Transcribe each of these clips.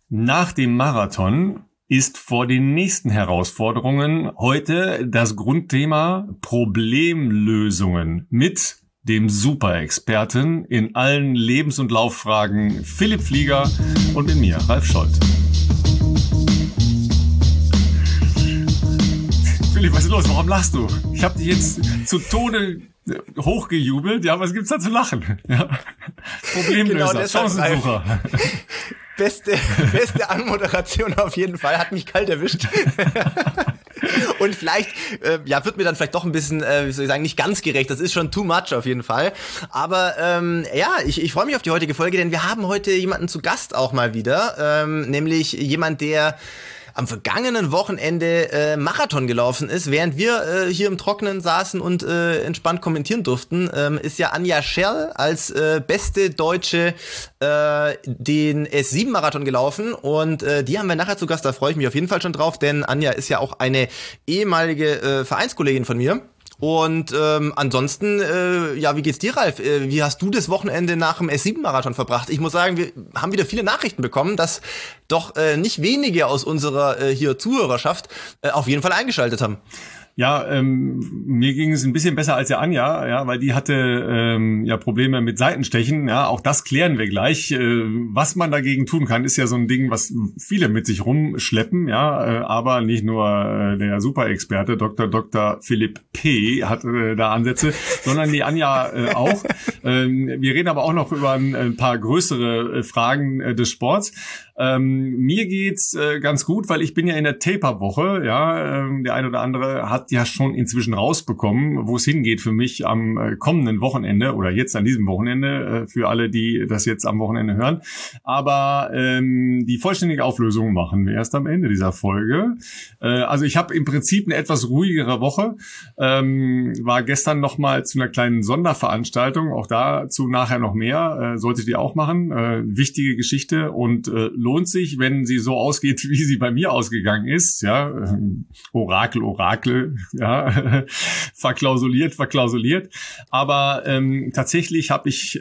Nach dem Marathon ist vor den nächsten Herausforderungen heute das Grundthema Problemlösungen mit dem Superexperten in allen Lebens- und Lauffragen Philipp Flieger und mit mir, Ralf Scholz. Philipp, was ist los? Warum lachst du? Ich habe dich jetzt zu Tode hochgejubelt. Ja, was gibt's da zu lachen? Ja. Problemlöser, genau, Chancensucher. Beste Anmoderation auf jeden Fall. Hat mich kalt erwischt. Und vielleicht, wird mir dann vielleicht doch ein bisschen, wie soll ich sagen, nicht ganz gerecht. Das ist schon too much auf jeden Fall. Aber ich freue mich auf die heutige Folge, denn wir haben heute jemanden zu Gast auch mal wieder. Nämlich jemand, der am vergangenen Wochenende Marathon gelaufen ist, während wir hier im Trockenen saßen und entspannt kommentieren durften, ist ja Anja Scherl als beste Deutsche den S7-Marathon gelaufen und die haben wir nachher zu Gast, da freue ich mich auf jeden Fall schon drauf, denn Anja ist ja auch eine ehemalige Vereinskollegin von mir. Und ansonsten, wie geht's dir, Ralf? Wie hast du das Wochenende nach dem S7-Marathon verbracht? Ich muss sagen, wir haben wieder viele Nachrichten bekommen, dass doch nicht wenige aus unserer hier Zuhörerschaft auf jeden Fall eingeschaltet haben. Ja, mir ging es ein bisschen besser als der Anja, ja, weil die hatte Probleme mit Seitenstechen. Ja, auch das klären wir gleich. Was man dagegen tun kann, ist ja so ein Ding, was viele mit sich rumschleppen, ja, aber nicht nur der Superexperte Dr. Philipp P. hat da Ansätze, sondern die Anja auch. Wir reden aber auch noch über ein paar größere Fragen des Sports. Mir geht's ganz gut, weil ich bin ja in der Taper-Woche, ja, der eine oder andere hat ja schon inzwischen rausbekommen, wo es hingeht für mich am kommenden Wochenende oder jetzt an diesem Wochenende, für alle, die das jetzt am Wochenende hören. Aber die vollständige Auflösung machen wir erst am Ende dieser Folge. Also ich habe im Prinzip eine etwas ruhigere Woche, war gestern nochmal zu einer kleinen Sonderveranstaltung, auch dazu nachher noch mehr, solltet ihr auch machen, wichtige Geschichte und lohnt sich, wenn sie so ausgeht, wie sie bei mir ausgegangen ist, ja, Orakel, ja, verklausuliert, aber tatsächlich habe ich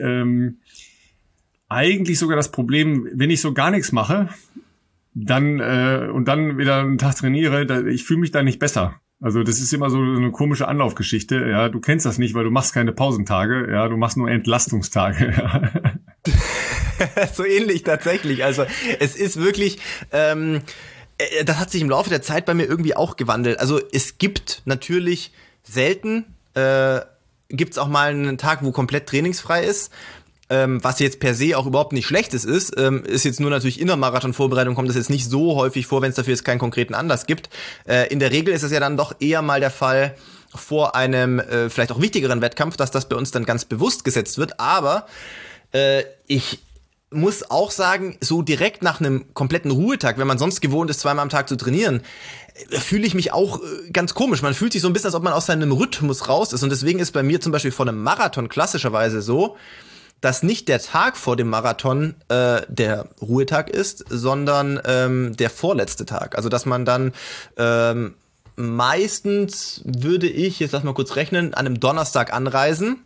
eigentlich sogar das Problem, wenn ich so gar nichts mache, dann und dann wieder einen Tag trainiere, ich fühle mich da nicht besser. Also das ist immer so eine komische Anlaufgeschichte, ja, du kennst das nicht, weil du machst keine Pausentage, ja, du machst nur Entlastungstage, ja. So ähnlich tatsächlich. Also es ist wirklich, das hat sich im Laufe der Zeit bei mir irgendwie auch gewandelt. Also es gibt natürlich selten, gibt's auch mal einen Tag, wo komplett trainingsfrei ist. Was jetzt per se auch überhaupt nicht Schlechtes ist jetzt nur natürlich in der Marathon-Vorbereitung kommt das jetzt nicht so häufig vor, wenn es dafür jetzt keinen konkreten Anlass gibt. In der Regel ist es ja dann doch eher mal der Fall vor einem vielleicht auch wichtigeren Wettkampf, dass das bei uns dann ganz bewusst gesetzt wird. Aber ich muss auch sagen, so direkt nach einem kompletten Ruhetag, wenn man sonst gewohnt ist, zweimal am Tag zu trainieren, fühle ich mich auch ganz komisch. Man fühlt sich so ein bisschen, als ob man aus seinem Rhythmus raus ist. Und deswegen ist bei mir zum Beispiel vor einem Marathon klassischerweise so, dass nicht der Tag vor dem Marathon der Ruhetag ist, sondern der vorletzte Tag. Also dass man dann meistens würde ich, jetzt lass mal kurz rechnen, an einem Donnerstag anreisen.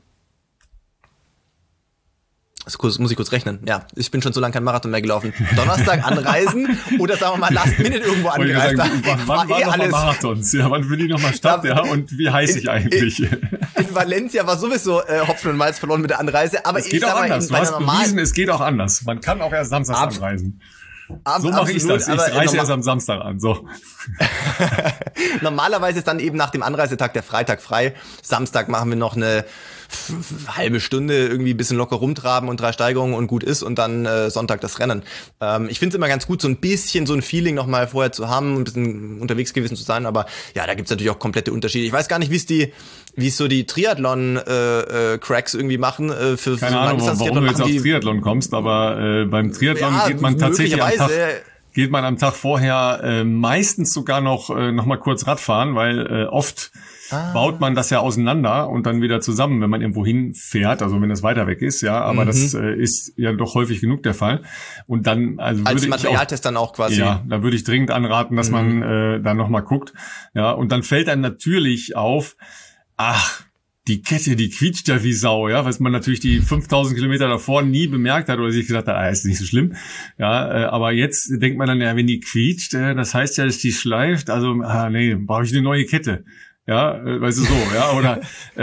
Muss ich kurz rechnen. Ja, ich bin schon so lange kein Marathon mehr gelaufen. Donnerstag anreisen oder sagen wir mal Last Minute irgendwo angereist. Wann war nochmal Marathons? Ja, wann will die nochmal statt? Ja, und wie heiß ich eigentlich? In Valencia war sowieso Hopfen und Malz verloren mit der Anreise. Aber es geht auch anders. Du hast bewiesen, es geht auch anders. Man kann auch erst samstags anreisen. So mache ich das. Ich reise erst am Samstag an. So. Normalerweise ist dann eben nach dem Anreisetag der Freitag frei. Samstag machen wir noch eine halbe Stunde irgendwie ein bisschen locker rumtraben und 3 Steigerungen und gut ist und dann Sonntag das Rennen. Ich finde es immer ganz gut, so ein bisschen so ein Feeling nochmal vorher zu haben, ein bisschen unterwegs gewesen zu sein, aber ja, da gibt's natürlich auch komplette Unterschiede. Ich weiß gar nicht, wie es so die Triathlon-Cracks irgendwie machen. Für Keine Ahnung, warum du jetzt auf Triathlon kommst, aber beim Triathlon geht man tatsächlich am Tag vorher meistens sogar noch mal kurz Radfahren, weil oft baut man das ja auseinander und dann wieder zusammen, wenn man irgendwo hinfährt, also wenn es weiter weg ist, ja, aber das ist ja doch häufig genug der Fall. Und dann, also als Materialtest dann auch quasi. Ja, da würde ich dringend anraten, dass man da noch mal guckt. Ja, und dann fällt einem natürlich auf, die Kette, die quietscht ja wie Sau, ja, was man natürlich die 5000 Kilometer davor nie bemerkt hat oder sich gesagt hat, ist nicht so schlimm. Ja, aber jetzt denkt man dann, ja, wenn die quietscht, das heißt ja, dass die schleift, also, nee, brauche ich eine neue Kette. Ja, weißt du so, ja, oder,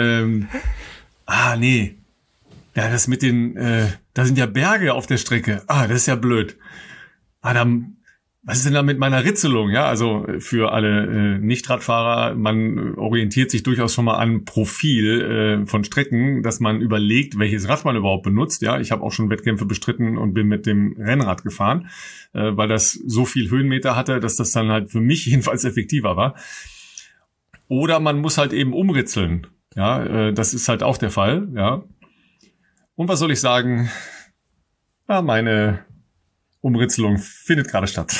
nee, ja, das mit den, da sind ja Berge auf der Strecke, das ist ja blöd. Dann, was ist denn da mit meiner Ritzelung? Ja, also für alle Nicht-Radfahrer, man orientiert sich durchaus schon mal an Profil von Strecken, dass man überlegt, welches Rad man überhaupt benutzt. Ja, ich habe auch schon Wettkämpfe bestritten und bin mit dem Rennrad gefahren, weil das so viel Höhenmeter hatte, dass das dann halt für mich jedenfalls effektiver war. Oder man muss halt eben umritzeln. Ja, das ist halt auch der Fall. Ja. Und was soll ich sagen? Ja, meine Umritzelung findet gerade statt.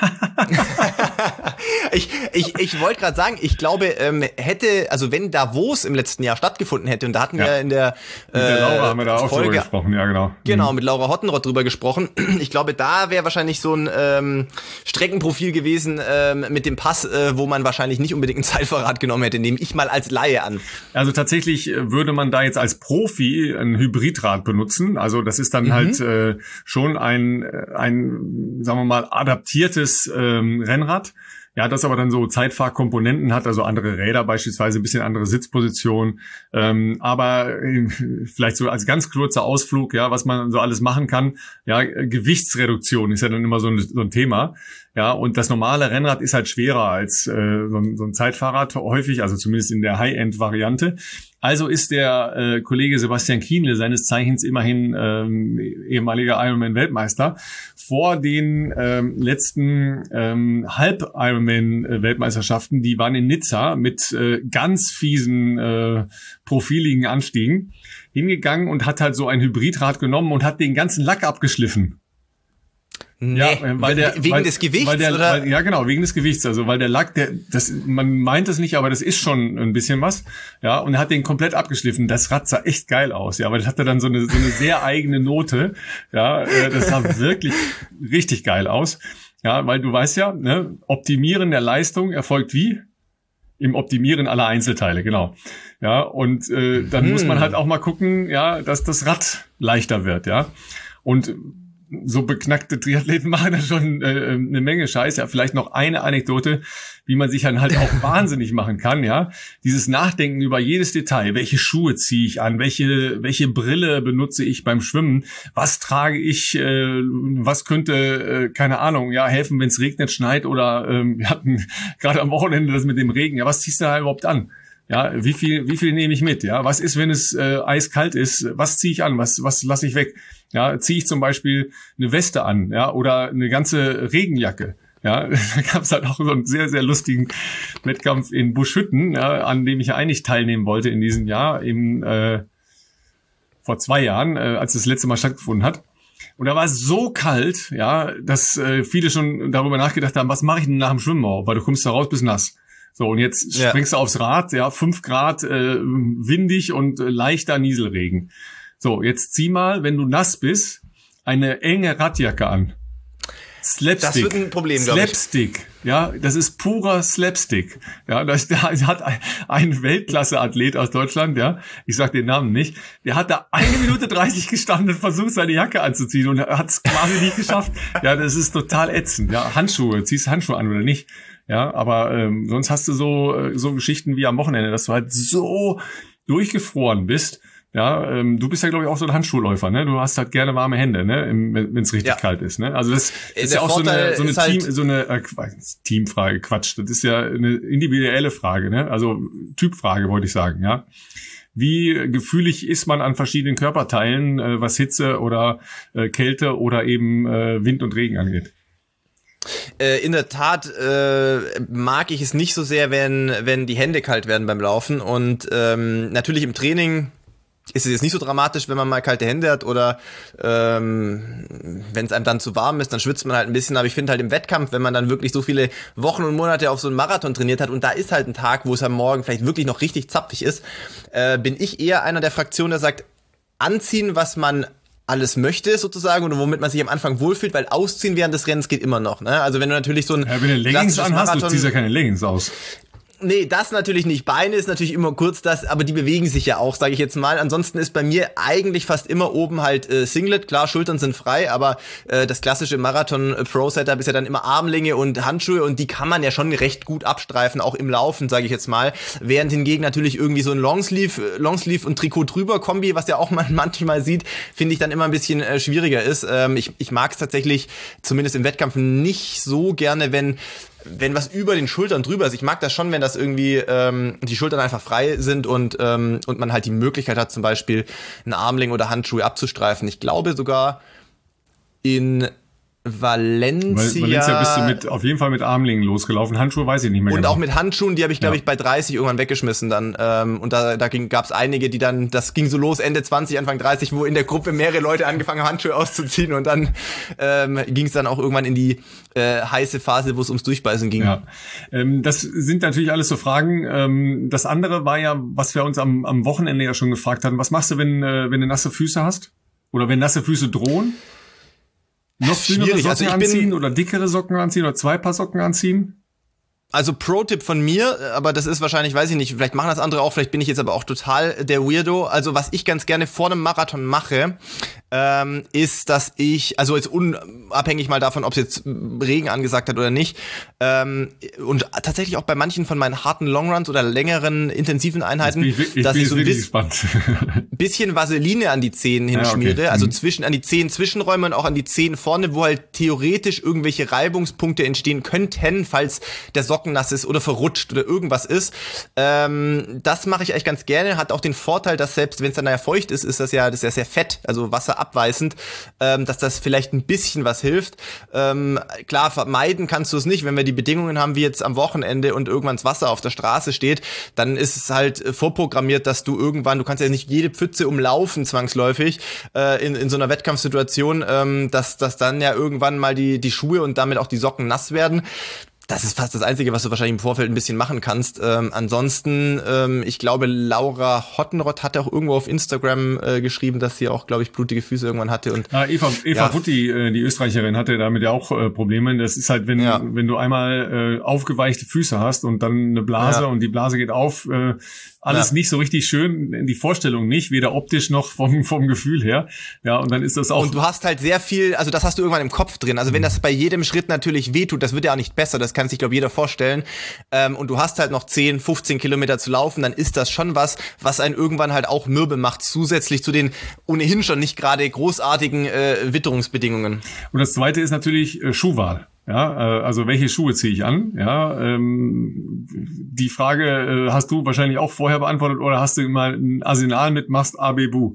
Ich wollte gerade sagen, ich glaube, wenn Davos im letzten Jahr stattgefunden hätte, und da hatten wir in der mit der Laura haben wir da auch drüber gesprochen, ja genau. Genau, mit Laura Hottenrott drüber gesprochen. Ich glaube, da wäre wahrscheinlich so ein Streckenprofil gewesen mit dem Pass, wo man wahrscheinlich nicht unbedingt ein Zeitfahrrad genommen hätte, nehme ich mal als Laie an. Also tatsächlich würde man da jetzt als Profi ein Hybridrad benutzen. Also das ist dann halt schon ein, sagen wir mal, adaptiertes Rennrad. Ja, das aber dann so Zeitfahrkomponenten hat, also andere Räder beispielsweise, ein bisschen andere Sitzposition. Aber vielleicht so als ganz kurzer Ausflug, ja, was man so alles machen kann. Ja, Gewichtsreduktion ist ja dann immer so ein Thema. Ja, und das normale Rennrad ist halt schwerer als so ein Zeitfahrrad häufig, also zumindest in der High-End-Variante. Also ist der Kollege Sebastian Kienle, seines Zeichens immerhin ehemaliger Ironman-Weltmeister, vor den letzten Halb-Ironman-Weltmeisterschaften, die waren in Nizza mit ganz fiesen profiligen Anstiegen, hingegangen und hat halt so ein Hybridrad genommen und hat den ganzen Lack abgeschliffen. Nee, ja, wegen des Gewichts, oder? Ja, genau, wegen des Gewichts. Also, weil der Lack, man meint es nicht, aber das ist schon ein bisschen was. Ja, und er hat den komplett abgeschliffen. Das Rad sah echt geil aus. Ja, aber das hatte dann so eine sehr eigene Note. Ja, das sah wirklich richtig geil aus. Ja, weil du weißt ja, ne, Optimieren der Leistung erfolgt wie? Im Optimieren aller Einzelteile, genau. Ja, und dann muss man halt auch mal gucken, ja, dass das Rad leichter wird, ja. Und so beknackte Triathleten machen da schon eine Menge Scheiß. Ja, vielleicht noch eine Anekdote, wie man sich dann halt auch wahnsinnig machen kann, ja. Dieses Nachdenken über jedes Detail. Welche Schuhe ziehe ich an? Welche Brille benutze ich beim Schwimmen? Was trage ich? Was könnte, keine Ahnung, ja, helfen, wenn es regnet, schneit oder wir hatten gerade am Wochenende das mit dem Regen. Ja, was ziehst du da überhaupt an? Ja, wie viel nehme ich mit? Ja, was ist, wenn es eiskalt ist? Was ziehe ich an? Was lasse ich weg? Ja, ziehe ich zum Beispiel eine Weste an, ja, oder eine ganze Regenjacke. Ja, da gab es halt auch so einen sehr, sehr lustigen Wettkampf in Buschhütten, ja, an dem ich ja eigentlich teilnehmen wollte in diesem Jahr, vor 2 Jahren, als das letzte Mal stattgefunden hat. Und da war es so kalt, ja, dass viele schon darüber nachgedacht haben, was mache ich denn nach dem Schwimmen auch? Weil du kommst da raus, bist nass. So, und jetzt springst du aufs Rad, ja, 5 Grad, windig und leichter Nieselregen. So, jetzt zieh mal, wenn du nass bist, eine enge Radjacke an. Slapstick. Das wird ein Problem, glaube ich. Slapstick, ja, das ist purer Slapstick. Ja, da hat ein Weltklasse-Athlet aus Deutschland, ja, ich sag den Namen nicht, der hat da 1 Minute 30 gestanden und versucht, seine Jacke anzuziehen und hat es quasi nicht geschafft. Ja, das ist total ätzend. Ja, Handschuhe, ziehst du Handschuhe an oder nicht? Ja, aber sonst hast du so Geschichten wie am Wochenende, dass du halt so durchgefroren bist. Ja, du bist ja, glaube ich, auch so ein Handschuhläufer, ne? Du hast halt gerne warme Hände, ne? Wenn es richtig kalt ist, ne? Also das ist ja auch so eine Teamfrage, Quatsch. Das ist ja eine individuelle Frage, ne? Also Typfrage, wollte ich sagen, ja. Wie gefühlig ist man an verschiedenen Körperteilen, was Hitze oder Kälte oder eben Wind und Regen angeht? In der Tat mag ich es nicht so sehr, wenn die Hände kalt werden beim Laufen, und natürlich im Training ist es jetzt nicht so dramatisch, wenn man mal kalte Hände hat oder wenn es einem dann zu warm ist, dann schwitzt man halt ein bisschen. Aber ich finde halt im Wettkampf, wenn man dann wirklich so viele Wochen und Monate auf so einen Marathon trainiert hat und da ist halt ein Tag, wo es am Morgen vielleicht wirklich noch richtig zapfig ist, bin ich eher einer der Fraktionen, der sagt, anziehen, was man alles möchte sozusagen und womit man sich am Anfang wohlfühlt, weil ausziehen während des Rennens geht immer noch. Ne? Also wenn du natürlich so ein wenn du Leggings anhast, du ziehst ja keine Leggings aus. Nee, das natürlich nicht. Beine ist natürlich immer kurz das, aber die bewegen sich ja auch, sage ich jetzt mal. Ansonsten ist bei mir eigentlich fast immer oben halt Singlet. Klar, Schultern sind frei, aber das klassische Marathon-Pro-Setup ist ja dann immer Armlinge und Handschuhe und die kann man ja schon recht gut abstreifen, auch im Laufen, sage ich jetzt mal. Während hingegen natürlich irgendwie so ein Longsleeve und Trikot drüber Kombi, was ja auch man manchmal sieht, finde ich dann immer ein bisschen schwieriger ist. Ich mag es tatsächlich, zumindest im Wettkampf, nicht so gerne, wenn was über den Schultern drüber ist. Ich mag das schon, wenn das irgendwie die Schultern einfach frei sind und man halt die Möglichkeit hat, zum Beispiel einen Armling oder Handschuhe abzustreifen. Ich glaube sogar in Valencia bist du auf jeden Fall mit Armlingen losgelaufen. Handschuhe weiß ich nicht mehr und genau. auch mit Handschuhen, die habe ich, glaube ich, bei 30 irgendwann weggeschmissen dann. Und da gab's einige, die dann, das ging so los Ende 20, Anfang 30, wo in der Gruppe mehrere Leute angefangen haben, Handschuhe auszuziehen und dann ging es dann auch irgendwann in die heiße Phase, wo es ums Durchbeißen ging. Ja, das sind natürlich alles so Fragen. Das andere war ja, was wir uns am Wochenende ja schon gefragt hatten. Was machst du, wenn du nasse Füße hast? Oder wenn nasse Füße drohen? Noch dünnere Socken anziehen oder dickere Socken anziehen oder 2 Paar Socken anziehen? Also Pro-Tipp von mir, aber das ist wahrscheinlich, weiß ich nicht, vielleicht machen das andere auch, vielleicht bin ich jetzt aber auch total der Weirdo. Also was ich ganz gerne vor einem Marathon mache, ist, dass ich, also jetzt unabhängig mal davon, ob es jetzt Regen angesagt hat oder nicht, und tatsächlich auch bei manchen von meinen harten Longruns oder längeren intensiven Einheiten, dass ich so ein bisschen Vaseline an die Zehen hinschmiere, also an die Zehen-Zwischenräume und auch an die Zehen vorne, wo halt theoretisch irgendwelche Reibungspunkte entstehen könnten, falls der Socken nass ist oder verrutscht oder irgendwas ist. Das mache ich eigentlich ganz gerne, hat auch den Vorteil, dass selbst wenn es dann ja feucht ist, das ist ja sehr fett, also wasserabweisend, dass das vielleicht ein bisschen was hilft. Klar, vermeiden kannst du es nicht, wenn wir die Bedingungen haben wie jetzt am Wochenende und irgendwann das Wasser auf der Straße steht, dann ist es halt vorprogrammiert, dass du kannst ja nicht jede Pfütze umlaufen zwangsläufig in so einer Wettkampfsituation, dass dann ja irgendwann mal die Schuhe und damit auch die Socken nass werden. Das ist fast das Einzige, was du wahrscheinlich im Vorfeld ein bisschen machen kannst. Ansonsten, ich glaube, Laura Hottenrott hat auch irgendwo auf Instagram geschrieben, dass sie auch, glaube ich, blutige Füße irgendwann hatte. Und Eva Wutti, die Österreicherin, hatte damit ja auch Probleme. Das ist halt, wenn du einmal aufgeweichte Füße hast und dann eine Blase und die Blase geht auf, alles nicht so richtig schön, die Vorstellung nicht, weder optisch noch vom Gefühl her. Ja, und dann ist das auch. Und du hast halt sehr viel, also das hast du irgendwann im Kopf drin. Also wenn das bei jedem Schritt natürlich wehtut, das wird ja auch nicht besser, das kann sich, glaube ich, jeder vorstellen. Und du hast halt noch 10, 15 Kilometer zu laufen, dann ist das schon was einen irgendwann halt auch mürbe macht, zusätzlich zu den ohnehin schon nicht gerade großartigen Witterungsbedingungen. Und das Zweite ist natürlich Schuhwahl. Ja, also welche Schuhe ziehe ich an? Ja, die Frage hast du wahrscheinlich auch vorher beantwortet oder hast du mal ein Arsenal mit, machst ABBU?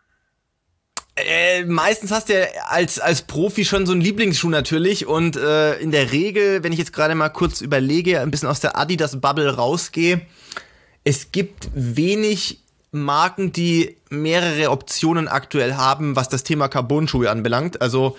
Meistens hast du ja als Profi schon so einen Lieblingsschuh natürlich und in der Regel, wenn ich jetzt gerade mal kurz überlege, ein bisschen aus der Adidas-Bubble rausgehe, es gibt wenig Marken, die mehrere Optionen aktuell haben, was das Thema Carbon-Schuhe anbelangt. Also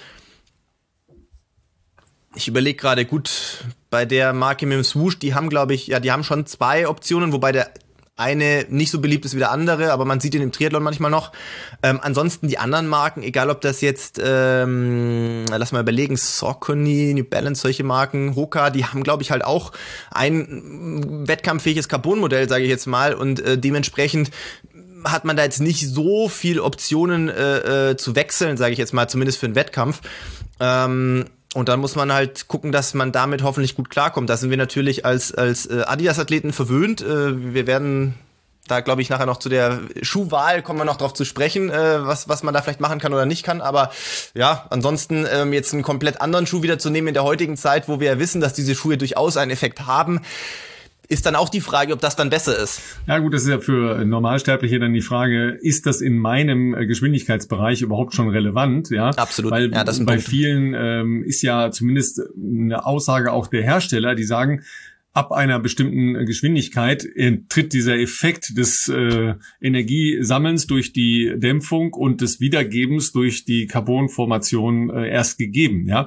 ich überlege gerade, gut, bei der Marke mit dem Swoosh, die haben, glaube ich, die haben schon 2 Optionen, wobei der eine nicht so beliebt ist wie der andere, aber man sieht ihn im Triathlon manchmal noch. Ansonsten die anderen Marken, egal ob das jetzt, lass mal überlegen, Saucony, New Balance, solche Marken, Hoka, die haben, glaube ich, halt auch ein wettkampffähiges Carbon-Modell, sage ich jetzt mal, und dementsprechend hat man da jetzt nicht so viel Optionen zu wechseln, sage ich jetzt mal, zumindest für einen Wettkampf. Und dann muss man halt gucken, dass man damit hoffentlich gut klarkommt. Da sind wir natürlich als Adidas-Athleten verwöhnt. Wir werden da, glaube ich, nachher noch zu der Schuhwahl kommen wir noch drauf zu sprechen, was man da vielleicht machen kann oder nicht kann. Aber ja, ansonsten jetzt einen komplett anderen Schuh wieder zu nehmen in der heutigen Zeit, wo wir ja wissen, dass diese Schuhe durchaus einen Effekt haben, ist dann auch die Frage, ob das dann besser ist. Ja gut, das ist ja für Normalsterbliche dann die Frage, ist das in meinem Geschwindigkeitsbereich überhaupt schon relevant? Ja, absolut. Weil ja, das ist bei vielen ist ja zumindest eine Aussage auch der Hersteller, die sagen, ab einer bestimmten Geschwindigkeit tritt dieser Effekt des Energiesammelns durch die Dämpfung und des Wiedergebens durch die Carbonformation erst gegeben. Ja.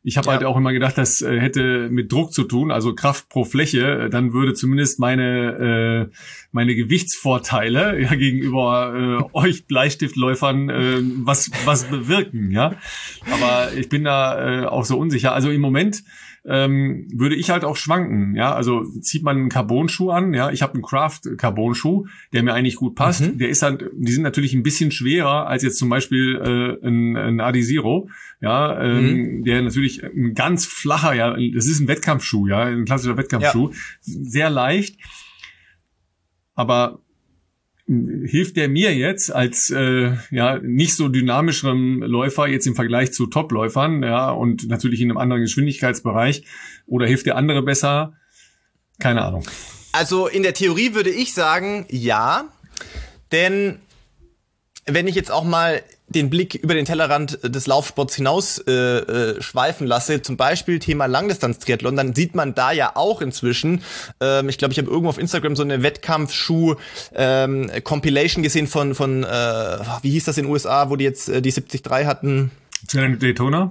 Ich habe halt auch immer gedacht, das hätte mit Druck zu tun, also Kraft pro Fläche. Dann würde zumindest meine Gewichtsvorteile ja gegenüber euch Bleistiftläufern was bewirken, ja. Aber ich bin da auch so unsicher. Also im Moment würde ich halt auch schwanken, ja, also zieht man einen Carbon-Schuh an, ja, ich habe einen Craft-Carbon-Schuh, der mir eigentlich gut passt, der ist halt, die sind natürlich ein bisschen schwerer als jetzt zum Beispiel ein Adizero, ja, der natürlich ein ganz flacher, ja, das ist ein Wettkampfschuh, ja, ein klassischer Wettkampfschuh, sehr leicht, aber hilft der mir jetzt als nicht so dynamischem Läufer jetzt im Vergleich zu Topläufern, ja, und natürlich in einem anderen Geschwindigkeitsbereich, oder hilft der andere besser? Keine Ahnung. Also in der Theorie würde ich sagen, ja, denn wenn ich jetzt auch mal den Blick über den Tellerrand des Laufsports hinaus schweifen lasse, zum Beispiel Thema Langdistanz-Triathlon, dann sieht man da ja auch inzwischen, ich glaube, ich habe irgendwo auf Instagram so eine Wettkampfschuh-Compilation gesehen von wie hieß das in den USA, wo die jetzt die 73 hatten? Daytona?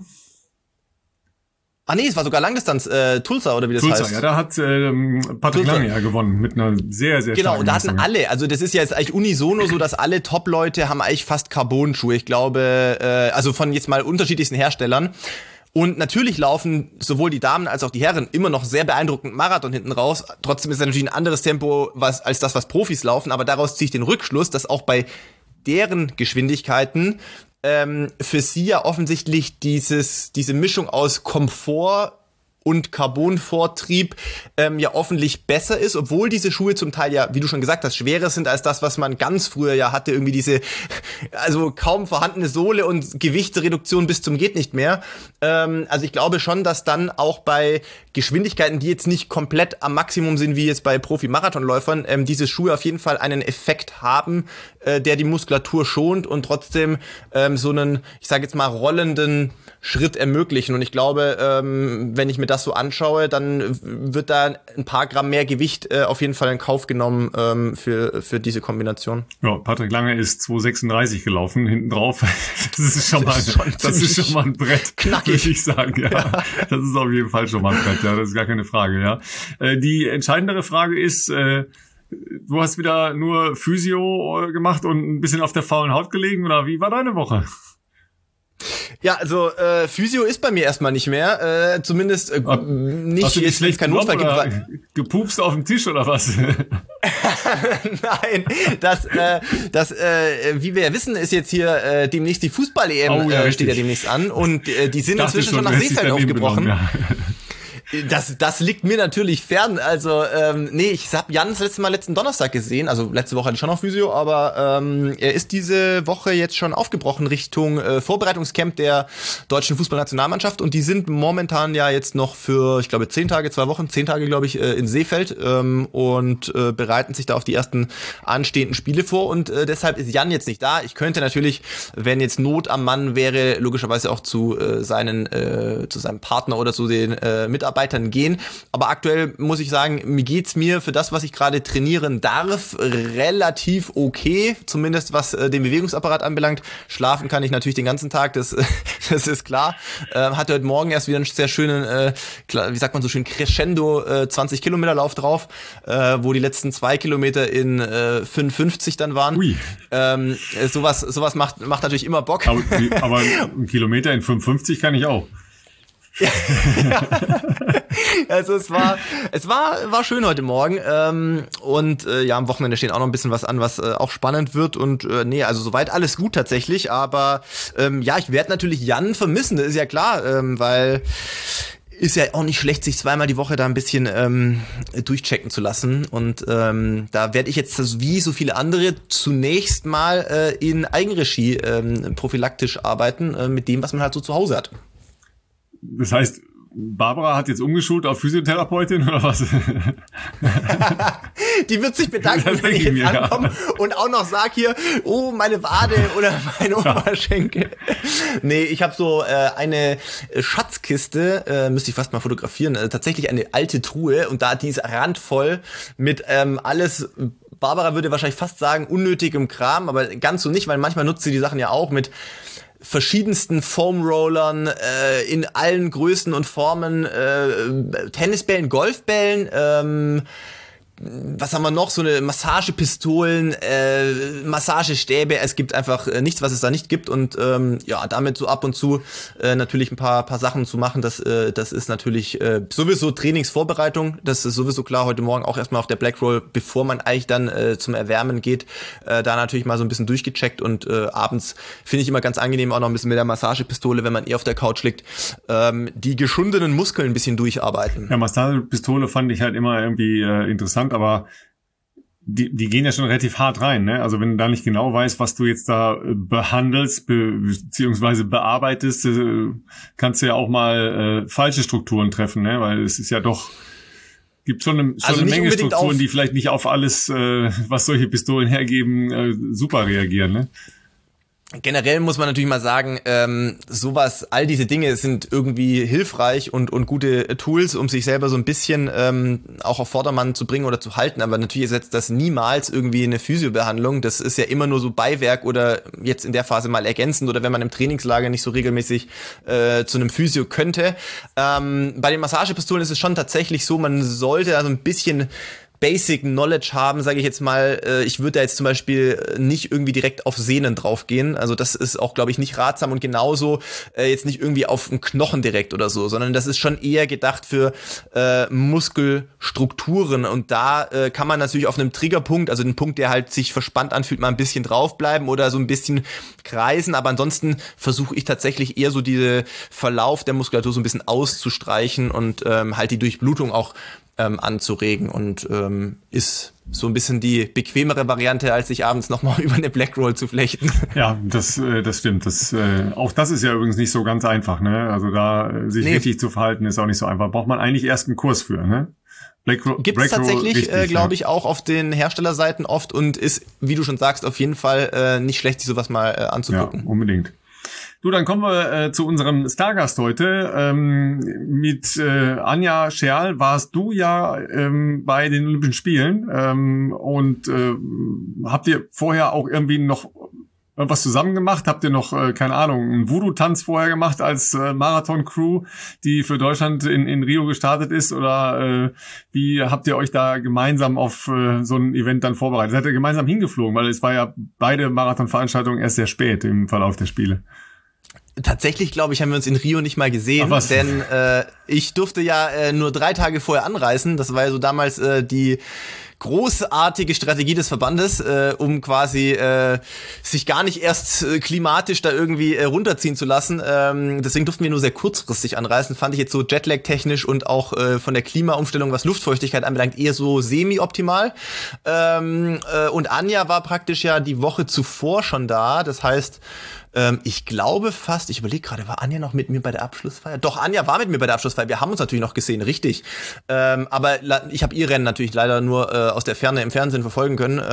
Ah nee, es war sogar Langdistanz, Tulsa oder wie das heißt. Ja, da hat Patrick Lange ja gewonnen mit einer sehr, sehr genau, starken und da hatten alle, also das ist ja jetzt eigentlich unisono so, dass alle Top-Leute haben eigentlich fast Carbon-Schuhe. Ich glaube, also von jetzt mal unterschiedlichsten Herstellern. Und natürlich laufen sowohl die Damen als auch die Herren immer noch sehr beeindruckend Marathon hinten raus. Trotzdem ist es natürlich ein anderes Tempo als das, was Profis laufen. Aber daraus ziehe ich den Rückschluss, dass auch bei deren Geschwindigkeiten für sie ja offensichtlich diese Mischung aus Komfort und Carbonvortrieb ja offentlich besser ist, obwohl diese Schuhe zum Teil ja, wie du schon gesagt hast, schwerer sind als das, was man ganz früher ja hatte, irgendwie diese also kaum vorhandene Sohle und Gewichtsreduktion bis zum geht nicht mehr. Also ich glaube schon, dass dann auch bei Geschwindigkeiten, die jetzt nicht komplett am Maximum sind, wie jetzt bei Profi-Marathonläufern, diese Schuhe auf jeden Fall einen Effekt haben, der die Muskulatur schont und trotzdem so einen, ich sage jetzt mal, rollenden Schritt ermöglichen. Und ich glaube, wenn ich mir das so anschaue, dann wird da ein paar Gramm mehr Gewicht auf jeden Fall in Kauf genommen für diese Kombination. Ja, Patrick Lange ist 2,36 gelaufen, hinten drauf. Das ist schon mal ein Brett, würde ich sagen. Ja. Das ist auf jeden Fall schon mal ein Brett, ja, das ist gar keine Frage. Ja. Die entscheidendere Frage ist, du hast wieder nur Physio gemacht und ein bisschen auf der faulen Haut gelegen, oder wie war deine Woche? Ja, also Physio ist bei mir erstmal nicht mehr, zumindest nicht, hast du jetzt, wenn es keinen Notfall gibt. Gepupst auf dem Tisch oder was? Nein, das wie wir ja wissen, ist jetzt hier demnächst die Fußball-EM, steht ja demnächst an, und die sind inzwischen schon nach Seefeld aufgebrochen. Ja. Das liegt mir natürlich fern, also ich habe Jan das letzten Donnerstag gesehen, also letzte Woche hatte ich schon noch Physio, aber er ist diese Woche jetzt schon aufgebrochen Richtung Vorbereitungscamp der deutschen Fußballnationalmannschaft, und die sind momentan ja jetzt noch für, ich glaube 10 Tage, glaube ich, in Seefeld und bereiten sich da auf die ersten anstehenden Spiele vor, und deshalb ist Jan jetzt nicht da. Ich könnte natürlich, wenn jetzt Not am Mann wäre, logischerweise auch zu seinem Partner oder zu den Mitarbeitern gehen, aber aktuell muss ich sagen, mir für das, was ich gerade trainieren darf, relativ okay, zumindest was den Bewegungsapparat anbelangt. Schlafen kann ich natürlich den ganzen Tag, das ist klar. Hatte heute Morgen erst wieder einen sehr schönen, wie sagt man so schön, Crescendo 20 Kilometer Lauf drauf, wo die letzten 2 Kilometer in 5,50 dann waren. Ui. Sowas macht natürlich immer Bock. Aber ein Kilometer in 5,50 kann ich auch. Ja. Also es war schön heute Morgen, und am Wochenende steht auch noch ein bisschen was an, was auch spannend wird, und also soweit alles gut tatsächlich, aber ich werde natürlich Jan vermissen, das ist ja klar, weil ist ja auch nicht schlecht, sich zweimal die Woche da ein bisschen durchchecken zu lassen, und da werde ich jetzt wie so viele andere zunächst mal in Eigenregie prophylaktisch arbeiten, mit dem, was man halt so zu Hause hat. Das heißt, Barbara hat jetzt umgeschult auf Physiotherapeutin oder was? Die wird sich bedanken, wenn ich jetzt ankomme und auch noch sag hier, oh, meine Wade oder mein Oberschenkel. Nee, ich habe so eine Schatzkiste, müsste ich fast mal fotografieren, tatsächlich eine alte Truhe, und die ist randvoll mit alles. Barbara würde wahrscheinlich fast sagen, unnötigem Kram, aber ganz so nicht, weil manchmal nutzt sie die Sachen ja auch mit verschiedensten Foam-Rollern, in allen Größen und Formen, Tennisbällen, Golfbällen, was haben wir noch? So eine Massagepistolen, Massagestäbe. Es gibt einfach nichts, was es da nicht gibt. Und damit so ab und zu natürlich ein paar Sachen zu machen, das ist natürlich sowieso Trainingsvorbereitung. Das ist sowieso klar. Heute Morgen auch erstmal auf der Blackroll, bevor man eigentlich dann zum Erwärmen geht, da natürlich mal so ein bisschen durchgecheckt. Und abends finde ich immer ganz angenehm auch noch ein bisschen mit der Massagepistole, wenn man auf der Couch liegt, die geschundenen Muskeln ein bisschen durcharbeiten. Ja, Massagepistole fand ich halt immer irgendwie interessant. Aber die gehen ja schon relativ hart rein, ne? Also wenn du da nicht genau weißt, was du jetzt da behandelst, beziehungsweise bearbeitest, kannst du ja auch mal falsche Strukturen treffen, ne? Weil es ist ja doch, gibt schon eine Menge Strukturen, die vielleicht nicht auf alles, was solche Pistolen hergeben, super reagieren, ne? Generell muss man natürlich mal sagen, all diese Dinge sind irgendwie hilfreich und gute Tools, um sich selber so ein bisschen auch auf Vordermann zu bringen oder zu halten. Aber natürlich ersetzt das niemals irgendwie eine Physiobehandlung. Das ist ja immer nur so Beiwerk oder jetzt in der Phase mal ergänzend oder wenn man im Trainingslager nicht so regelmäßig zu einem Physio könnte. Bei den Massagepistolen ist es schon tatsächlich so, man sollte also ein bisschen Basic Knowledge haben, sage ich jetzt mal. Ich würde da jetzt zum Beispiel nicht irgendwie direkt auf Sehnen draufgehen. Also das ist auch, glaube ich, nicht ratsam und genauso jetzt nicht irgendwie auf einen Knochen direkt oder so, sondern das ist schon eher gedacht für Muskelstrukturen und da kann man natürlich auf einem Triggerpunkt, also den Punkt, der halt sich verspannt anfühlt, mal ein bisschen draufbleiben oder so ein bisschen kreisen, aber ansonsten versuche ich tatsächlich eher so diese Verlauf der Muskulatur so ein bisschen auszustreichen und halt die Durchblutung auch anzuregen und ist so ein bisschen die bequemere Variante, als sich abends nochmal über eine Blackroll zu flechten. Ja, das stimmt. Auch das ist ja übrigens nicht so ganz einfach, ne? Also da sich richtig zu verhalten, ist auch nicht so einfach. Braucht man eigentlich erst einen Kurs für, ne? Gibt es tatsächlich, glaube ich, auch auf den Herstellerseiten oft und ist, wie du schon sagst, auf jeden Fall nicht schlecht, sich sowas mal anzugucken. Ja, unbedingt. Du, dann kommen wir zu unserem Stargast heute. Mit Anja Scherl warst du ja bei den Olympischen Spielen und habt ihr vorher auch irgendwie noch was zusammen gemacht? Habt ihr noch, keine Ahnung, einen Voodoo-Tanz vorher gemacht als Marathon-Crew, die für Deutschland in Rio gestartet ist? Oder wie habt ihr euch da gemeinsam auf so ein Event dann vorbereitet? Seid ihr gemeinsam hingeflogen? Weil es war ja beide Marathon-Veranstaltungen erst sehr spät im Verlauf der Spiele. Tatsächlich, glaube ich, haben wir uns in Rio nicht mal gesehen, denn ich durfte ja nur 3 Tage vorher anreisen. Das war ja so damals die großartige Strategie des Verbandes, um quasi sich gar nicht erst klimatisch da irgendwie runterziehen zu lassen. Deswegen durften wir nur sehr kurzfristig anreisen. Fand ich jetzt so Jetlag-technisch und auch von der Klimaumstellung, was Luftfeuchtigkeit anbelangt, eher so semi-optimal. Und Anja war praktisch ja die Woche zuvor schon da. Das heißt, ich glaube fast, ich überlege gerade, war Anja noch mit mir bei der Abschlussfeier? Doch, Anja war mit mir bei der Abschlussfeier. Wir haben uns natürlich noch gesehen, richtig. Aber ich habe ihr Rennen natürlich leider nur aus der Ferne im Fernsehen verfolgen können.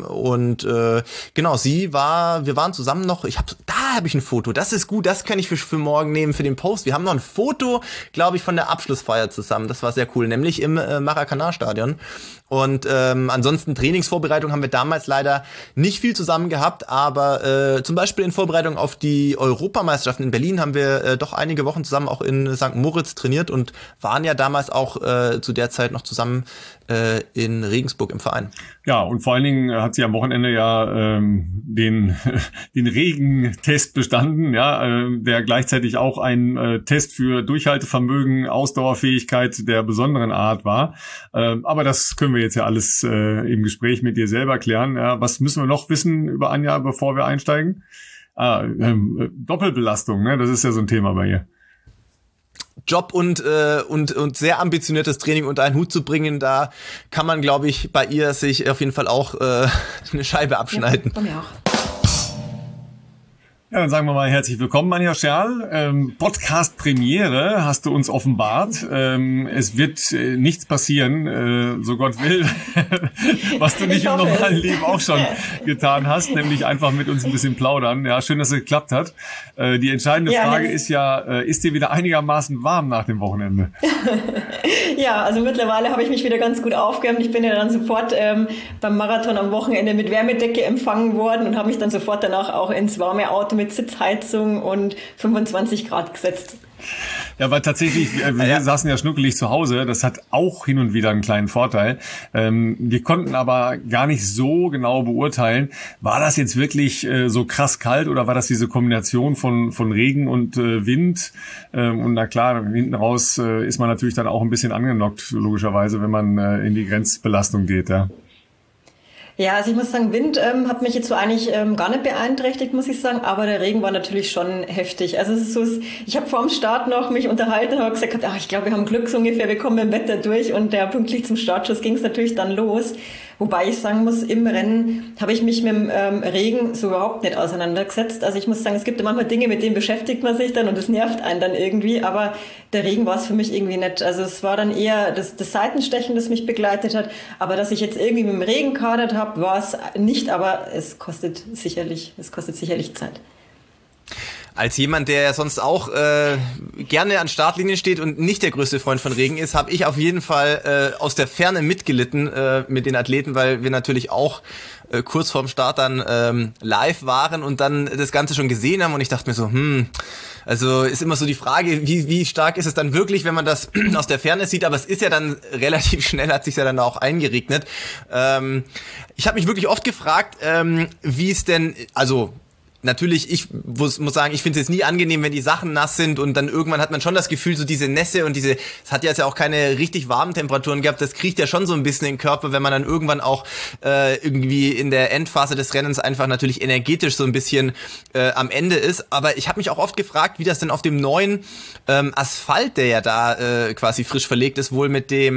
Genau, wir waren zusammen noch, da habe ich ein Foto, das ist gut, das kann ich für morgen nehmen, für den Post. Wir haben noch ein Foto, glaube ich, von der Abschlussfeier zusammen. Das war sehr cool, nämlich im Maracanã-Stadion. Und ansonsten Trainingsvorbereitung haben wir damals leider nicht viel zusammen gehabt, aber zum Beispiel in Vorbereitung auf die Europameisterschaften in Berlin haben wir doch einige Wochen zusammen auch in St. Moritz trainiert und waren ja damals auch zu der Zeit noch zusammen in Regensburg im Verein. Ja, und vor allen Dingen hat sie am Wochenende ja den Regentest bestanden, ja, der gleichzeitig auch ein Test für Durchhaltevermögen, Ausdauerfähigkeit der besonderen Art war. Aber das können wir jetzt ja alles im Gespräch mit dir selber klären. Ja, was müssen wir noch wissen über Anja, bevor wir einsteigen? Doppelbelastung, ne? Das ist ja so ein Thema bei ihr. Job und sehr ambitioniertes Training unter einen Hut zu bringen, da kann man, glaube ich, bei ihr sich auf jeden Fall auch eine Scheibe abschneiden. Ja, bei mir auch. Ja, dann sagen wir mal herzlich willkommen, Anja Scherl. Podcast-Premiere hast du uns offenbart. Es wird nichts passieren, so Gott will, was du nicht im normalen Leben auch schon getan hast, nämlich einfach mit uns ein bisschen plaudern. Ja, schön, dass es geklappt hat. Die entscheidende Frage ist ja, ist dir wieder einigermaßen warm nach dem Wochenende? Ja, also mittlerweile habe ich mich wieder ganz gut aufgewärmt. Ich bin ja dann sofort beim Marathon am Wochenende mit Wärmedecke empfangen worden und habe mich dann sofort danach auch ins warme Auto mit mit Sitzheizung und 25 Grad gesetzt. Ja, weil tatsächlich, wir saßen ja schnuckelig zu Hause, das hat auch hin und wieder einen kleinen Vorteil. Wir konnten aber gar nicht so genau beurteilen, war das jetzt wirklich so krass kalt oder war das diese Kombination von Regen und Wind? Und na klar, hinten raus ist man natürlich dann auch ein bisschen angenockt, logischerweise, wenn man in die Grenzbelastung geht, ja. Ja, also ich muss sagen, Wind hat mich jetzt so eigentlich gar nicht beeinträchtigt, muss ich sagen, aber der Regen war natürlich schon heftig. Also es ist so, ich habe vor dem Start noch mich unterhalten und habe gesagt, ach, ich glaube, wir haben Glück so ungefähr, wir kommen im Wetter durch und pünktlich zum Startschuss ging es natürlich dann los. Wobei ich sagen muss, im Rennen habe ich mich mit dem Regen so überhaupt nicht auseinandergesetzt. Also ich muss sagen, es gibt manchmal Dinge, mit denen beschäftigt man sich dann und das nervt einen dann irgendwie, aber der Regen war es für mich irgendwie nicht. Also es war dann eher das Seitenstechen, das mich begleitet hat, aber dass ich jetzt irgendwie mit dem Regen gehadert habe, war es nicht, aber es kostet sicherlich Zeit. Als jemand, der ja sonst auch gerne an Startlinien steht und nicht der größte Freund von Regen ist, habe ich auf jeden Fall aus der Ferne mitgelitten mit den Athleten, weil wir natürlich auch kurz vorm Start dann live waren und dann das Ganze schon gesehen haben und ich dachte mir so, also ist immer so die Frage, wie stark ist es dann wirklich, wenn man das aus der Ferne sieht, aber es ist ja dann relativ schnell, hat sich ja dann auch eingeregnet. Ich habe mich wirklich oft gefragt, wie es denn, also natürlich, ich muss sagen, ich finde es jetzt nie angenehm, wenn die Sachen nass sind und dann irgendwann hat man schon das Gefühl, so diese Nässe und es hat jetzt ja auch keine richtig warmen Temperaturen gehabt, das kriecht ja schon so ein bisschen in den Körper, wenn man dann irgendwann auch irgendwie in der Endphase des Rennens einfach natürlich energetisch so ein bisschen am Ende ist. Aber ich habe mich auch oft gefragt, wie das denn auf dem neuen Asphalt, der ja da quasi frisch verlegt ist, wohl mit dem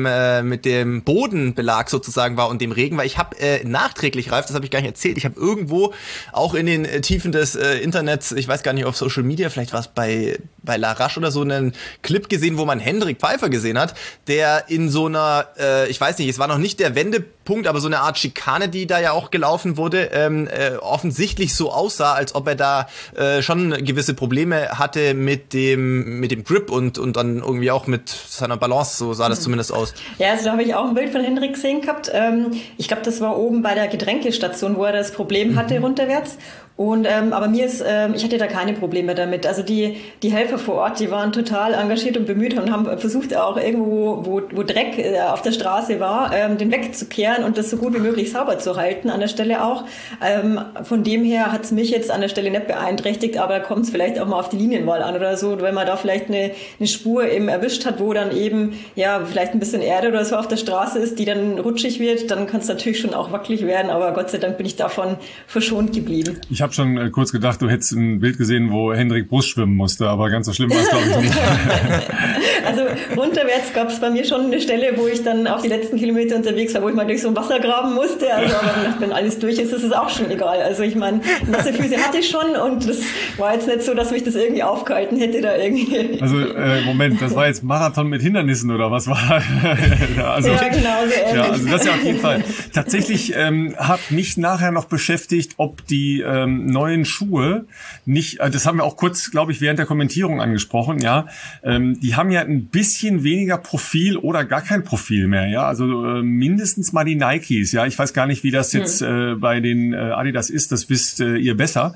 Bodenbelag sozusagen war und dem Regen, weil ich habe nachträglich, Ralf, das habe ich gar nicht erzählt, ich habe irgendwo auch in den Tiefen des Internets, ich weiß gar nicht, auf Social Media, vielleicht war es bei Larache oder so, einen Clip gesehen, wo man Hendrik Pfeiffer gesehen hat, der in so einer, ich weiß nicht, es war noch nicht der Wendepunkt, aber so eine Art Schikane, die da ja auch gelaufen wurde, offensichtlich so aussah, als ob er da schon gewisse Probleme hatte mit dem Grip und dann irgendwie auch mit seiner Balance, so sah das zumindest aus. Ja, also da habe ich auch ein Bild von Hendrik gesehen gehabt. Ich glaube, das war oben bei der Getränkestation, wo er das Problem hatte runterwärts. Und aber ich hatte da keine Probleme damit. Also die Helfer vor Ort, die waren total engagiert und bemüht und haben versucht auch irgendwo, wo Dreck auf der Straße war, den wegzukehren und das so gut wie möglich sauber zu halten an der Stelle auch. Von dem her hat es mich jetzt an der Stelle nicht beeinträchtigt, aber kommt es vielleicht auch mal auf die Linienwahl an oder so, wenn man da vielleicht eine Spur eben erwischt hat, wo dann eben ja vielleicht ein bisschen Erde oder so auf der Straße ist, die dann rutschig wird, dann kann es natürlich schon auch wackelig werden, aber Gott sei Dank bin ich davon verschont geblieben. Ich habe schon kurz gedacht, du hättest ein Bild gesehen, wo Hendrik Brust schwimmen musste, aber ganz so schlimm war es, glaube ich, nicht. Also runterwärts gab es bei mir schon eine Stelle, wo ich dann auf die letzten Kilometer unterwegs war, wo ich mal durch so ein Wasser graben musste. Also aber wenn alles durch ist es auch schon egal. Also ich meine, nasse Füße hatte ich schon und das war jetzt nicht so, dass mich das irgendwie aufgehalten hätte da irgendwie. Also Moment, das war jetzt Marathon mit Hindernissen oder was war? Also, ja, genau so ähnlich. Ja, also das ja auf jeden Fall. Tatsächlich hat mich nachher noch beschäftigt, ob die neuen Schuhe nicht, das haben wir auch kurz, glaube ich, während der Kommentierung angesprochen, ja, die haben ja ein bisschen weniger Profil oder gar kein Profil mehr, ja, also mindestens mal die Nikes, ja, ich weiß gar nicht, wie das jetzt bei den Adidas ist, das wisst ihr besser.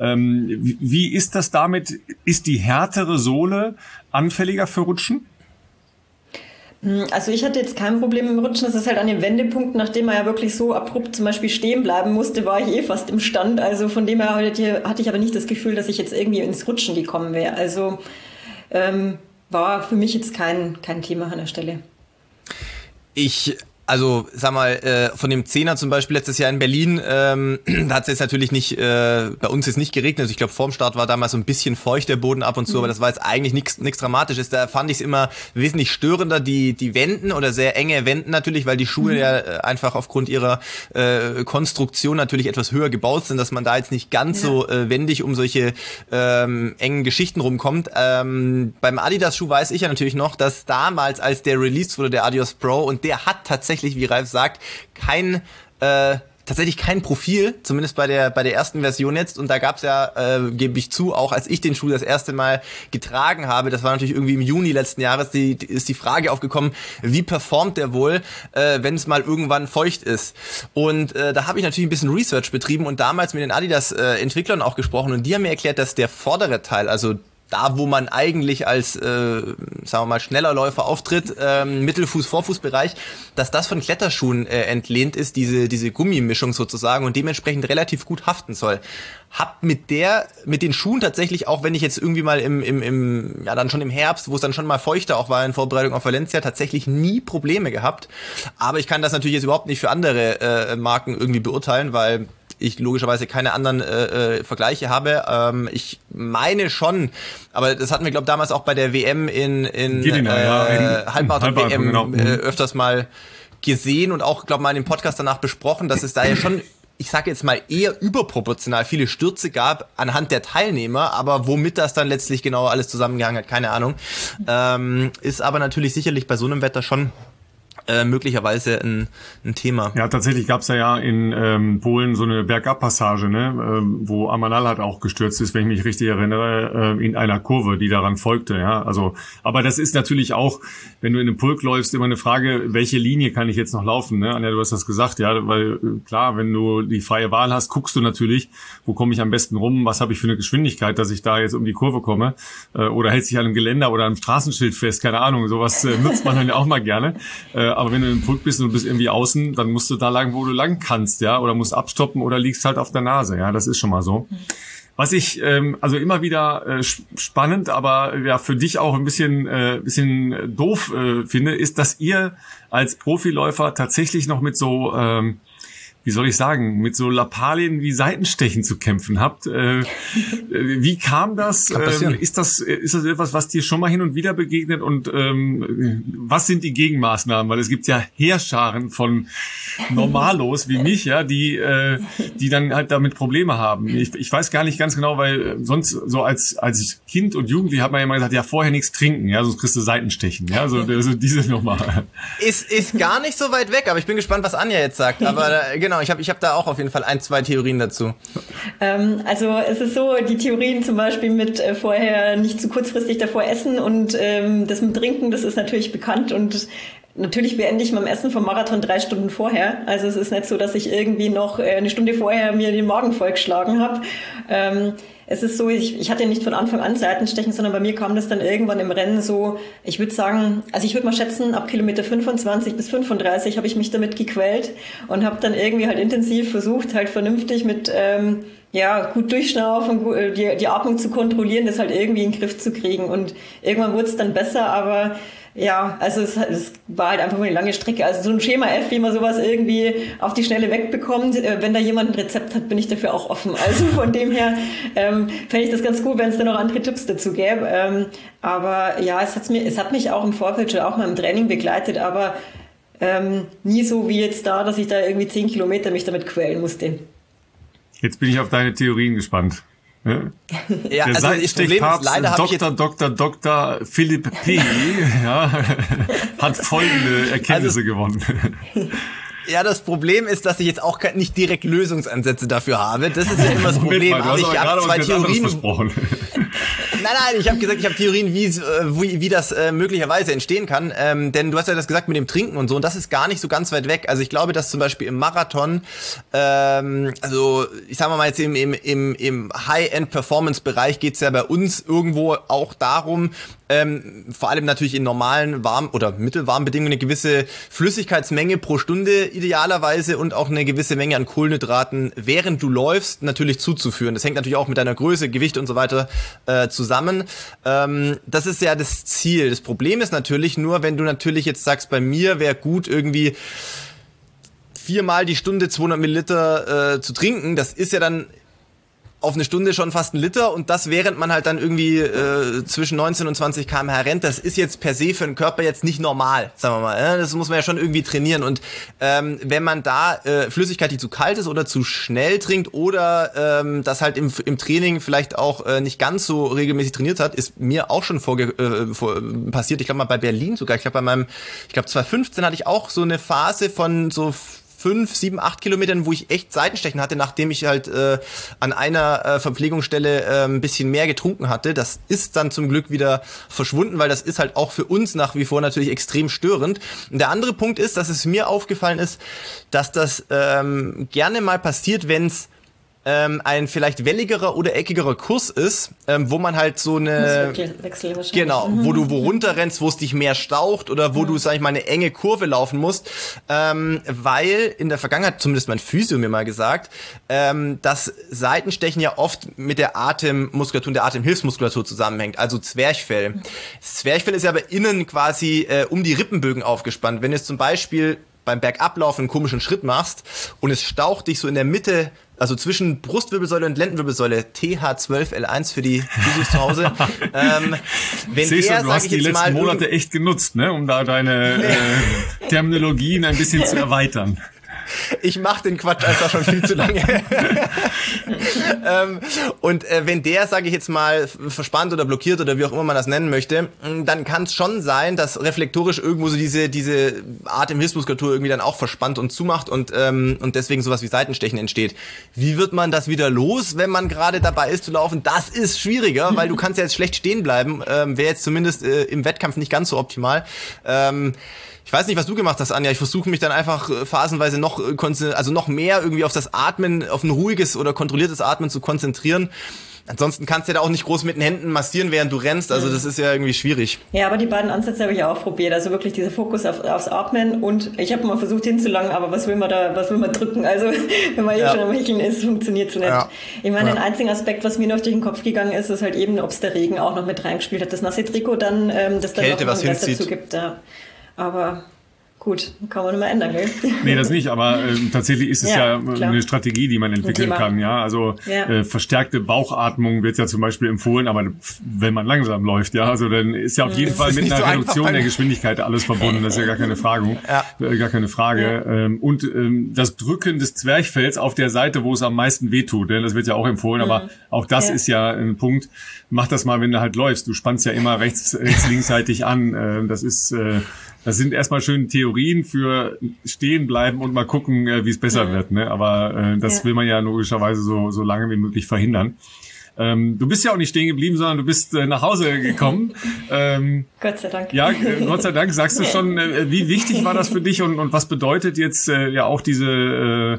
Wie ist das damit? Ist die härtere Sohle anfälliger für Rutschen? Also ich hatte jetzt kein Problem mit dem Rutschen, das ist halt an dem Wendepunkt, nachdem man ja wirklich so abrupt zum Beispiel stehen bleiben musste, war ich fast im Stand, also von dem her hatte ich aber nicht das Gefühl, dass ich jetzt irgendwie ins Rutschen gekommen wäre, also war für mich jetzt kein Thema an der Stelle. Also, sag mal, von dem Zehner zum Beispiel letztes Jahr in Berlin, da hat es jetzt natürlich nicht, bei uns ist nicht geregnet. Also ich glaube, vorm Start war damals so ein bisschen feucht der Boden ab und zu, aber das war jetzt eigentlich nichts Dramatisches. Da fand ich es immer wesentlich störender, die Wänden oder sehr enge Wänden natürlich, weil die Schuhe ja einfach aufgrund ihrer Konstruktion natürlich etwas höher gebaut sind, dass man da jetzt nicht ganz so wendig um solche engen Geschichten rumkommt. Beim Adidas-Schuh weiß ich ja natürlich noch, dass damals, als der released wurde, der Adios Pro, und der hat tatsächlich, wie Ralf sagt, kein tatsächlich kein Profil, zumindest bei der ersten Version jetzt. Und da gab's ja, gebe ich zu, auch als ich den Schuh das erste Mal getragen habe, das war natürlich irgendwie im Juni letzten Jahres, ist die Frage aufgekommen, wie performt der wohl, wenn es mal irgendwann feucht ist. Und da habe ich natürlich ein bisschen Research betrieben und damals mit den Adidas-Entwicklern auch gesprochen. Und die haben mir erklärt, dass der vordere Teil, also da, wo man eigentlich als, sagen wir mal, schneller Läufer auftritt, Mittelfuß-Vorfußbereich, dass das von Kletterschuhen entlehnt ist, diese Gummimischung sozusagen und dementsprechend relativ gut haften soll. Hab mit den Schuhen tatsächlich, auch wenn ich jetzt irgendwie mal dann schon im Herbst, wo es dann schon mal feuchter auch war in Vorbereitung auf Valencia, tatsächlich nie Probleme gehabt. Aber ich kann das natürlich jetzt überhaupt nicht für andere Marken irgendwie beurteilen, weil ich logischerweise keine anderen Vergleiche habe. Ich meine schon, aber das hatten wir, glaube ich, damals auch bei der WM in Halbmarathon-WM genau. Öfters mal gesehen und auch, glaube ich, mal in dem Podcast danach besprochen, dass es da ja schon, ich sage jetzt mal, eher überproportional viele Stürze gab anhand der Teilnehmer, aber womit das dann letztlich genau alles zusammengehangen hat, keine Ahnung. Ist aber natürlich sicherlich bei so einem Wetter schon möglicherweise ein Thema. Ja, tatsächlich gab's ja in Polen so eine Bergabpassage, ne, wo Amanal halt auch gestürzt ist, wenn ich mich richtig erinnere, in einer Kurve, die daran folgte. Ja, also, aber das ist natürlich auch, wenn du in einem Pulk läufst, immer eine Frage, welche Linie kann ich jetzt noch laufen? Ne? Anja, du hast das gesagt, ja, weil klar, wenn du die freie Wahl hast, guckst du natürlich, wo komme ich am besten rum, was habe ich für eine Geschwindigkeit, dass ich da jetzt um die Kurve komme, oder hältst dich an einem Geländer oder am Straßenschild fest, keine Ahnung, sowas nutzt man dann ja auch mal gerne. Aber wenn du im Pulk bist und du bist irgendwie außen, dann musst du da lang, wo du lang kannst, ja, oder musst abstoppen oder liegst halt auf der Nase, ja, das ist schon mal so. Was ich also immer wieder spannend, aber ja für dich auch ein bisschen doof finde, ist, dass ihr als Profiläufer tatsächlich noch mit so wie soll ich sagen, mit so Lappalien wie Seitenstechen zu kämpfen habt. Wie kam das? Ist das etwas, was dir schon mal hin und wieder begegnet? Und was sind die Gegenmaßnahmen? Weil es gibt ja Heerscharen von Normalos wie mich, ja, die dann halt damit Probleme haben. Ich weiß gar nicht ganz genau, weil sonst so als Kind und Jugendlich hat man ja immer gesagt, ja, vorher nichts trinken, ja, sonst kriegst du Seitenstechen, ja, so diese Nummer. Ist gar nicht so weit weg, aber ich bin gespannt, was Anja jetzt sagt. Aber genau, ich hab da auch auf jeden Fall 1-2 Theorien dazu. Also es ist so, die Theorien zum Beispiel mit vorher nicht zu kurzfristig davor essen und das mit Trinken, das ist natürlich bekannt und natürlich beende ich mein Essen vom Marathon 3 Stunden vorher. Also es ist nicht so, dass ich irgendwie noch eine Stunde vorher mir den Magen vollgeschlagen habe. Es ist so, ich hatte nicht von Anfang an Seitenstechen, sondern bei mir kam das dann irgendwann im Rennen so, ich würde sagen, also ich würde mal schätzen, ab Kilometer 25 bis 35 habe ich mich damit gequält und habe dann irgendwie halt intensiv versucht, halt vernünftig mit gut durchschnaufen, die Atmung zu kontrollieren, das halt irgendwie in den Griff zu kriegen. Und irgendwann wurde es dann besser, aber ja, also es war halt einfach nur eine lange Strecke. Also so ein Schema F, wie man sowas irgendwie auf die Schnelle wegbekommt, wenn da jemand ein Rezept hat, bin ich dafür auch offen. Also von dem her fände ich das ganz gut, wenn es da noch andere Tipps dazu gäbe. Aber ja, es hat mich auch im Vorfeld schon auch mal im Training begleitet, aber nie so wie jetzt da, dass ich da irgendwie 10 Kilometer mich damit quälen musste. Jetzt bin ich auf deine Theorien gespannt. Ja, also das Problem ist, leider habe ich jetzt Dr. Philipp P. Hat folgende Erkenntnisse gewonnen. Ja, das Problem ist, dass ich jetzt auch nicht direkt Lösungsansätze dafür habe. Das ist ja immer das Problem. Aber ich habe 2 Theorien. Nein, ich habe gesagt, ich habe Theorien, wie das möglicherweise entstehen kann. Denn du hast ja das gesagt mit dem Trinken und so, und das ist gar nicht so ganz weit weg. Also ich glaube, dass zum Beispiel im Marathon, also ich sage mal jetzt im High-End-Performance-Bereich geht's ja bei uns irgendwo auch darum, vor allem natürlich in normalen warm- oder mittelwarmen Bedingungen eine gewisse Flüssigkeitsmenge pro Stunde idealerweise und auch eine gewisse Menge an Kohlenhydraten, während du läufst, natürlich zuzuführen. Das hängt natürlich auch mit deiner Größe, Gewicht und so weiter zusammen. Das ist ja das Ziel. Das Problem ist natürlich nur, wenn du natürlich jetzt sagst, bei mir wäre gut irgendwie 4-mal die Stunde 200 Milliliter zu trinken, das ist ja dann auf eine Stunde schon fast 1 Liter und das während man halt dann irgendwie zwischen 19 und 20 km/h rennt, das ist jetzt per se für den Körper jetzt nicht normal, sagen wir mal. Das muss man ja schon irgendwie trainieren und wenn man da Flüssigkeit, die zu kalt ist oder zu schnell trinkt oder das halt im Training vielleicht auch nicht ganz so regelmäßig trainiert hat, ist mir auch schon passiert, ich glaube mal bei Berlin sogar, ich glaube 2015 hatte ich auch so eine Phase von so 5, 7, 8 Kilometern, wo ich echt Seitenstechen hatte, nachdem ich halt an einer Verpflegungsstelle ein bisschen mehr getrunken hatte. Das ist dann zum Glück wieder verschwunden, weil das ist halt auch für uns nach wie vor natürlich extrem störend. Und der andere Punkt ist, dass es mir aufgefallen ist, dass das gerne mal passiert, wenn es ein vielleicht welligerer oder eckigerer Kurs ist, wo man halt so eine genau, wo du runterrennst, wo es dich mehr staucht oder wo du, sag ich mal, eine enge Kurve laufen musst, weil in der Vergangenheit, zumindest mein Physio mir mal gesagt, dass Seitenstechen ja oft mit der Atemmuskulatur und der Atemhilfsmuskulatur zusammenhängt, also Zwerchfell. Das Zwerchfell ist ja aber innen quasi um die Rippenbögen aufgespannt. Wenn es zum Beispiel beim Bergablaufen einen komischen Schritt machst und es staucht dich so in der Mitte, also zwischen Brustwirbelsäule und Lendenwirbelsäule, TH12L1 für die Physios zu Hause. Wenn Siehst du hast die letzten Monate echt genutzt, ne, um da deine Terminologien ein bisschen zu erweitern. Ich mache den Quatsch einfach schon viel zu lange. Und wenn der, sage ich jetzt mal, verspannt oder blockiert oder wie auch immer man das nennen möchte, dann kann es schon sein, dass reflektorisch irgendwo so diese Atemhilfsmuskulatur irgendwie dann auch verspannt und zumacht und deswegen sowas wie Seitenstechen entsteht. Wie wird man das wieder los, wenn man gerade dabei ist zu laufen? Das ist schwieriger, weil du kannst ja jetzt schlecht stehen bleiben. Wäre jetzt zumindest im Wettkampf nicht ganz so optimal. Ich weiß nicht, was du gemacht hast, Anja. Ich versuche mich dann einfach phasenweise noch mehr irgendwie auf das Atmen, auf ein ruhiges oder kontrolliertes Atmen zu konzentrieren. Ansonsten kannst du ja da auch nicht groß mit den Händen massieren, während du rennst. Also das ist ja irgendwie schwierig. Ja, aber die beiden Ansätze habe ich auch probiert. Also wirklich dieser Fokus aufs Atmen. Und ich habe mal versucht hinzulangen, aber was will man drücken? Also wenn man schon am Hecheln ist, funktioniert es nicht. Ja. Ich meine, ein einziger Aspekt, was mir noch durch den Kopf gegangen ist, ist halt eben, ob es der Regen auch noch mit reingespielt hat. Das nasse Trikot dann, das dann Kälte, noch was hinzieht. dazu gibt. Ja. Aber gut, kann man nicht mehr ändern, gell? Nee, das nicht, aber tatsächlich ist es ja eine Strategie, die man entwickeln kann, ja. Also verstärkte Bauchatmung wird ja zum Beispiel empfohlen, aber wenn man langsam läuft, ja, also dann ist ja auf jeden Fall mit einer so Reduktion der Geschwindigkeit alles verbunden, das ist ja gar keine Frage. Gar keine Frage. Ja. Und das Drücken des Zwerchfells auf der Seite, wo es am meisten wehtut, denn das wird ja auch empfohlen, aber auch das ist ja ein Punkt. Mach das mal, wenn du halt läufst. Du spannst ja immer rechts, linksseitig an. Das sind erstmal schöne Theorien für stehen bleiben und mal gucken, wie es besser wird. Ne? Aber das will man ja logischerweise so lange wie möglich verhindern. Du bist ja auch nicht stehen geblieben, sondern du bist nach Hause gekommen. Gott sei Dank. Ja, Gott sei Dank. Sagst du schon, wie wichtig war das für dich und was bedeutet jetzt ja auch diese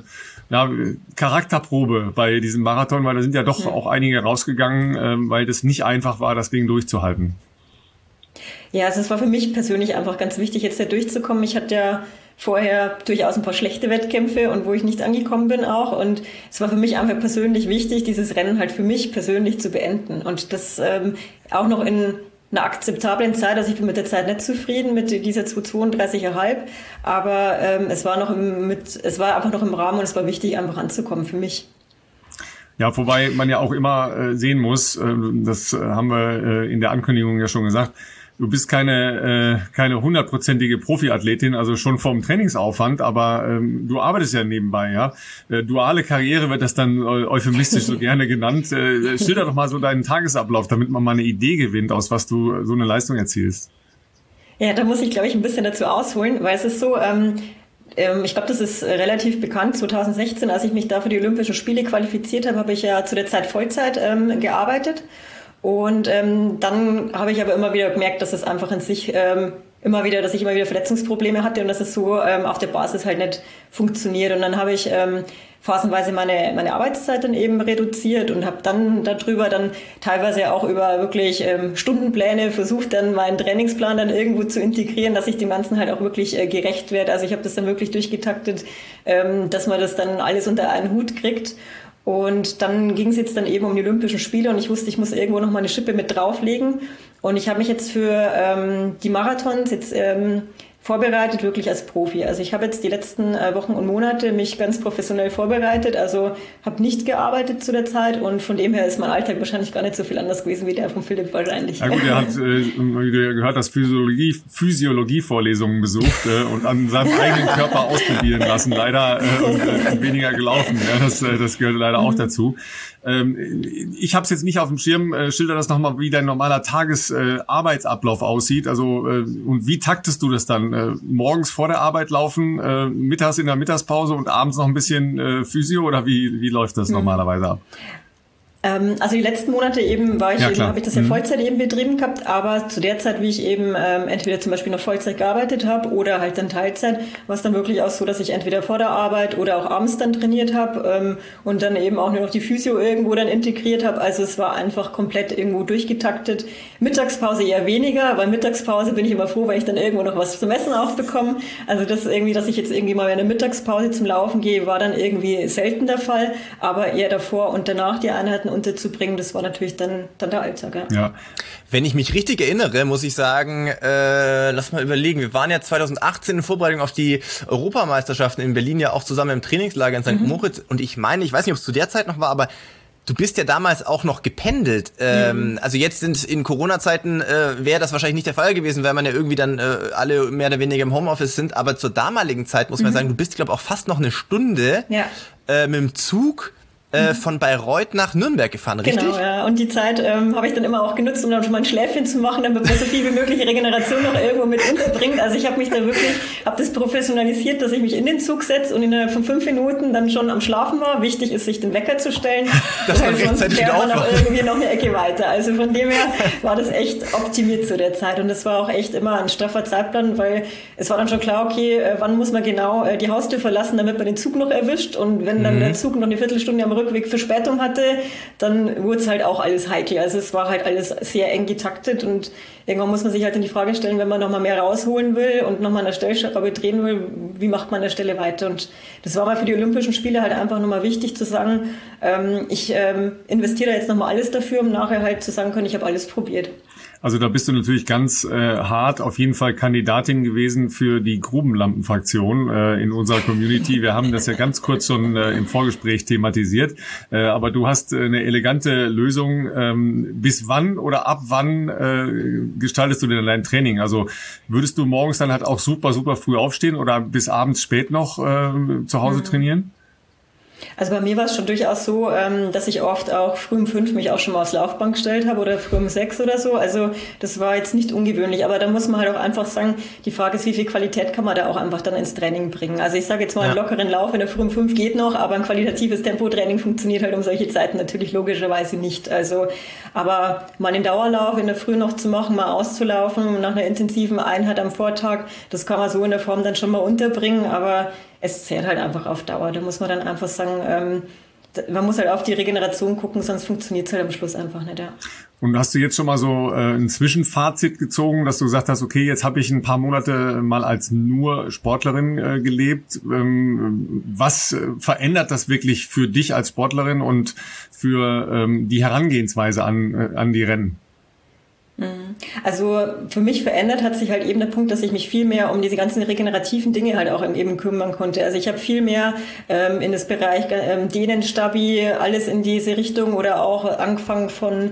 Charakterprobe bei diesem Marathon? Weil da sind ja doch auch einige rausgegangen, weil das nicht einfach war, das Ding durchzuhalten. Ja, also es war für mich persönlich einfach ganz wichtig, jetzt da durchzukommen. Ich hatte ja vorher durchaus ein paar schlechte Wettkämpfe und wo ich nicht angekommen bin auch. Und es war für mich einfach persönlich wichtig, dieses Rennen halt für mich persönlich zu beenden. Und das auch noch in einer akzeptablen Zeit. Also ich bin mit der Zeit nicht zufrieden, mit dieser 2:32,5. Aber es war einfach noch im Rahmen und es war wichtig, einfach anzukommen für mich. Ja, wobei man ja auch immer sehen muss, das haben wir in der Ankündigung ja schon gesagt, du bist keine 100%ige Profiathletin, also schon vom Trainingsaufwand, aber du arbeitest ja nebenbei, ja. Duale Karriere wird das dann euphemistisch so gerne genannt. Schilder doch mal so deinen Tagesablauf, damit man mal eine Idee gewinnt, aus was du so eine Leistung erzielst. Ja, da muss ich, glaube ich, ein bisschen dazu ausholen, weil es ist so, ich glaube, das ist relativ bekannt. 2016, als ich mich da für die Olympischen Spiele qualifiziert habe, habe ich ja zu der Zeit Vollzeit gearbeitet. Und dann habe ich aber immer wieder gemerkt, dass es einfach in sich dass ich immer wieder Verletzungsprobleme hatte und dass es so auf der Basis halt nicht funktioniert. Und dann habe ich phasenweise meine Arbeitszeit dann eben reduziert und habe dann darüber dann teilweise auch über wirklich Stundenpläne versucht, dann meinen Trainingsplan dann irgendwo zu integrieren, dass ich dem Ganzen halt auch wirklich gerecht werde. Also ich habe das dann wirklich durchgetaktet, dass man das dann alles unter einen Hut kriegt. Und dann ging es jetzt dann eben um die Olympischen Spiele und ich wusste, ich muss irgendwo noch mal eine Schippe mit drauflegen. Und ich habe mich jetzt für die Marathons jetzt vorbereitet, wirklich als Profi. Also ich habe jetzt die letzten Wochen und Monate mich ganz professionell vorbereitet, also habe nicht gearbeitet zu der Zeit und von dem her ist mein Alltag wahrscheinlich gar nicht so viel anders gewesen wie der von Philipp wahrscheinlich. Ja gut, er hat, wie du ja gehört hast, Physiologie-Vorlesungen besucht und an seinem eigenen Körper ausprobieren lassen, leider und weniger gelaufen. Ja, das gehört leider auch dazu. Ich habe es jetzt nicht auf dem Schirm. Schilder das nochmal, wie dein normaler Tagesarbeitsablauf aussieht. Also und wie taktest du das dann? dann morgens vor der Arbeit laufen, mittags in der Mittagspause und abends noch ein bisschen Physio oder wie läuft das normalerweise ab? Also die letzten Monate eben habe ich das ja Vollzeit eben betrieben gehabt, aber zu der Zeit, wie ich eben entweder zum Beispiel noch Vollzeit gearbeitet habe oder halt dann Teilzeit, war es dann wirklich auch so, dass ich entweder vor der Arbeit oder auch abends dann trainiert habe und dann eben auch nur noch die Physio irgendwo dann integriert habe. Also es war einfach komplett irgendwo durchgetaktet. Mittagspause eher weniger, weil Mittagspause bin ich immer froh, weil ich dann irgendwo noch was zum Essen aufbekomme. Also das irgendwie, dass ich jetzt irgendwie mal in der Mittagspause zum Laufen gehe, war dann irgendwie selten der Fall, aber eher davor und danach die Einheiten unterzubringen, das war natürlich dann der Alltag. Ja. Wenn ich mich richtig erinnere, muss ich sagen, lass mal überlegen, wir waren ja 2018 in Vorbereitung auf die Europameisterschaften in Berlin ja auch zusammen im Trainingslager in St. Moritz und ich meine, ich weiß nicht, ob es zu der Zeit noch war, aber du bist ja damals auch noch gependelt. Also jetzt sind in Corona-Zeiten wäre das wahrscheinlich nicht der Fall gewesen, weil man ja irgendwie dann alle mehr oder weniger im Homeoffice sind, aber zur damaligen Zeit muss man sagen, du bist, glaube ich, auch fast noch eine Stunde mit dem Zug von Bayreuth nach Nürnberg gefahren, richtig? Genau, ja. Und die Zeit habe ich dann immer auch genutzt, um dann schon mal ein Schläfchen zu machen, damit man so viel wie möglich Regeneration noch irgendwo mit unterbringt. Also ich habe mich da wirklich, habe das professionalisiert, dass ich mich in den Zug setze und innerhalb von 5 Minuten dann schon am Schlafen war. Wichtig ist, sich den Wecker zu stellen. Dass man rechtzeitig wieder aufwacht. Noch irgendwie noch eine Ecke weiter. Also von dem her war das echt optimiert zu der Zeit. Und das war auch echt immer ein straffer Zeitplan, weil es war dann schon klar, okay, wann muss man genau die Haustür verlassen, damit man den Zug noch erwischt. Und wenn dann der Zug noch eine Viertelstunde am Rückweg Verspätung hatte, dann wurde es halt auch alles heikel. Also es war halt alles sehr eng getaktet und irgendwann muss man sich halt in die Frage stellen, wenn man nochmal mehr rausholen will und nochmal an der Stellschraube drehen will, wie macht man an der Stelle weiter? Und das war mal für die Olympischen Spiele halt einfach nochmal wichtig zu sagen, ich investiere jetzt nochmal alles dafür, um nachher halt zu sagen können, ich habe alles probiert. Also da bist du natürlich ganz hart auf jeden Fall Kandidatin gewesen für die Grubenlampenfraktion in unserer Community. Wir haben das ja ganz kurz schon im Vorgespräch thematisiert. Aber du hast eine elegante Lösung. Bis wann oder ab wann gestaltest du denn dein Training? Also würdest du morgens dann halt auch super früh aufstehen oder bis abends spät noch zu Hause trainieren? Also bei mir war es schon durchaus so, dass ich oft auch früh um 5 mich auch schon mal aufs Laufband gestellt habe oder früh um 6 oder so. Also das war jetzt nicht ungewöhnlich, aber da muss man halt auch einfach sagen, die Frage ist, wie viel Qualität kann man da auch einfach dann ins Training bringen. Also ich sage jetzt mal, einen lockeren Lauf in der früh um 5 geht noch, aber ein qualitatives Tempotraining funktioniert halt um solche Zeiten natürlich logischerweise nicht. Also, aber mal einen Dauerlauf in der Früh noch zu machen, mal auszulaufen nach einer intensiven Einheit am Vortag, das kann man so in der Form dann schon mal unterbringen, aber es zählt halt einfach auf Dauer. Da muss man dann einfach sagen, man muss halt auf die Regeneration gucken, sonst funktioniert es halt am Schluss einfach nicht. Ja. Und hast du jetzt schon mal so ein Zwischenfazit gezogen, dass du gesagt hast, okay, jetzt habe ich ein paar Monate mal als nur Sportlerin gelebt. Was verändert das wirklich für dich als Sportlerin und für die Herangehensweise an die Rennen? Also für mich verändert hat sich halt eben der Punkt, dass ich mich viel mehr um diese ganzen regenerativen Dinge halt auch eben kümmern konnte. Also ich habe viel mehr in das Bereich Dehnen, Stabi, alles in diese Richtung oder auch angefangen von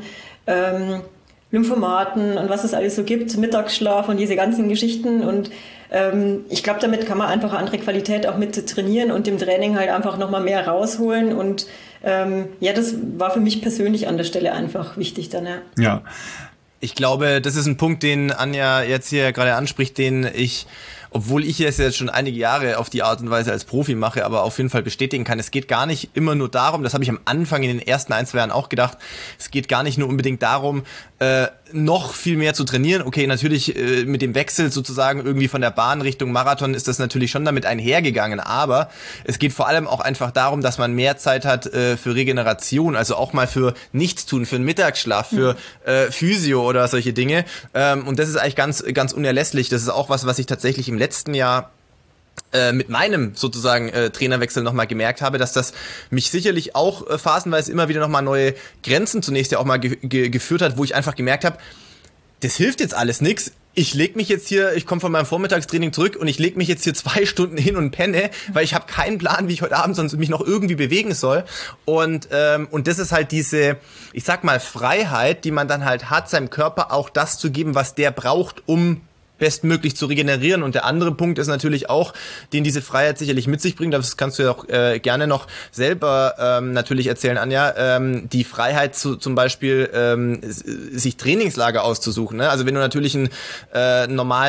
Lymphomaten und was es alles so gibt, Mittagsschlaf und diese ganzen Geschichten und ich glaube, damit kann man einfach andere Qualität auch mit trainieren und im Training halt einfach nochmal mehr rausholen und das war für mich persönlich an der Stelle einfach wichtig dann, Ja. Ich glaube, das ist ein Punkt, den Anja jetzt hier gerade anspricht, den ich, obwohl ich es jetzt schon einige Jahre auf die Art und Weise als Profi mache, aber auf jeden Fall bestätigen kann. Es geht gar nicht immer nur darum, das habe ich am Anfang in den ersten 1-2 Jahren auch gedacht, es geht gar nicht nur unbedingt darum, noch viel mehr zu trainieren. Okay, natürlich mit dem Wechsel sozusagen irgendwie von der Bahn Richtung Marathon ist das natürlich schon damit einhergegangen, aber es geht vor allem auch einfach darum, dass man mehr Zeit hat für Regeneration, also auch mal für Nichtstun, für einen Mittagsschlaf, für Physio oder solche Dinge und das ist eigentlich ganz unerlässlich. Das ist auch was ich tatsächlich im letzten Jahr mit meinem sozusagen Trainerwechsel nochmal gemerkt habe, dass das mich sicherlich auch phasenweise immer wieder nochmal neue Grenzen zunächst ja auch mal geführt hat, wo ich einfach gemerkt habe, das hilft jetzt alles nix. Ich leg mich jetzt hier, ich komme von meinem Vormittagstraining zurück und ich leg mich jetzt hier 2 Stunden hin und penne, weil ich habe keinen Plan, wie ich heute Abend sonst mich noch irgendwie bewegen soll. Und das ist halt diese, ich sag mal, Freiheit, die man dann halt hat, seinem Körper auch das zu geben, was der braucht, um bestmöglich zu regenerieren. Und der andere Punkt ist natürlich auch, den diese Freiheit sicherlich mit sich bringt, das kannst du ja auch gerne noch selber natürlich erzählen, Anja, die Freiheit zum Beispiel sich Trainingslager auszusuchen. Ne? Also wenn du natürlich einen normalen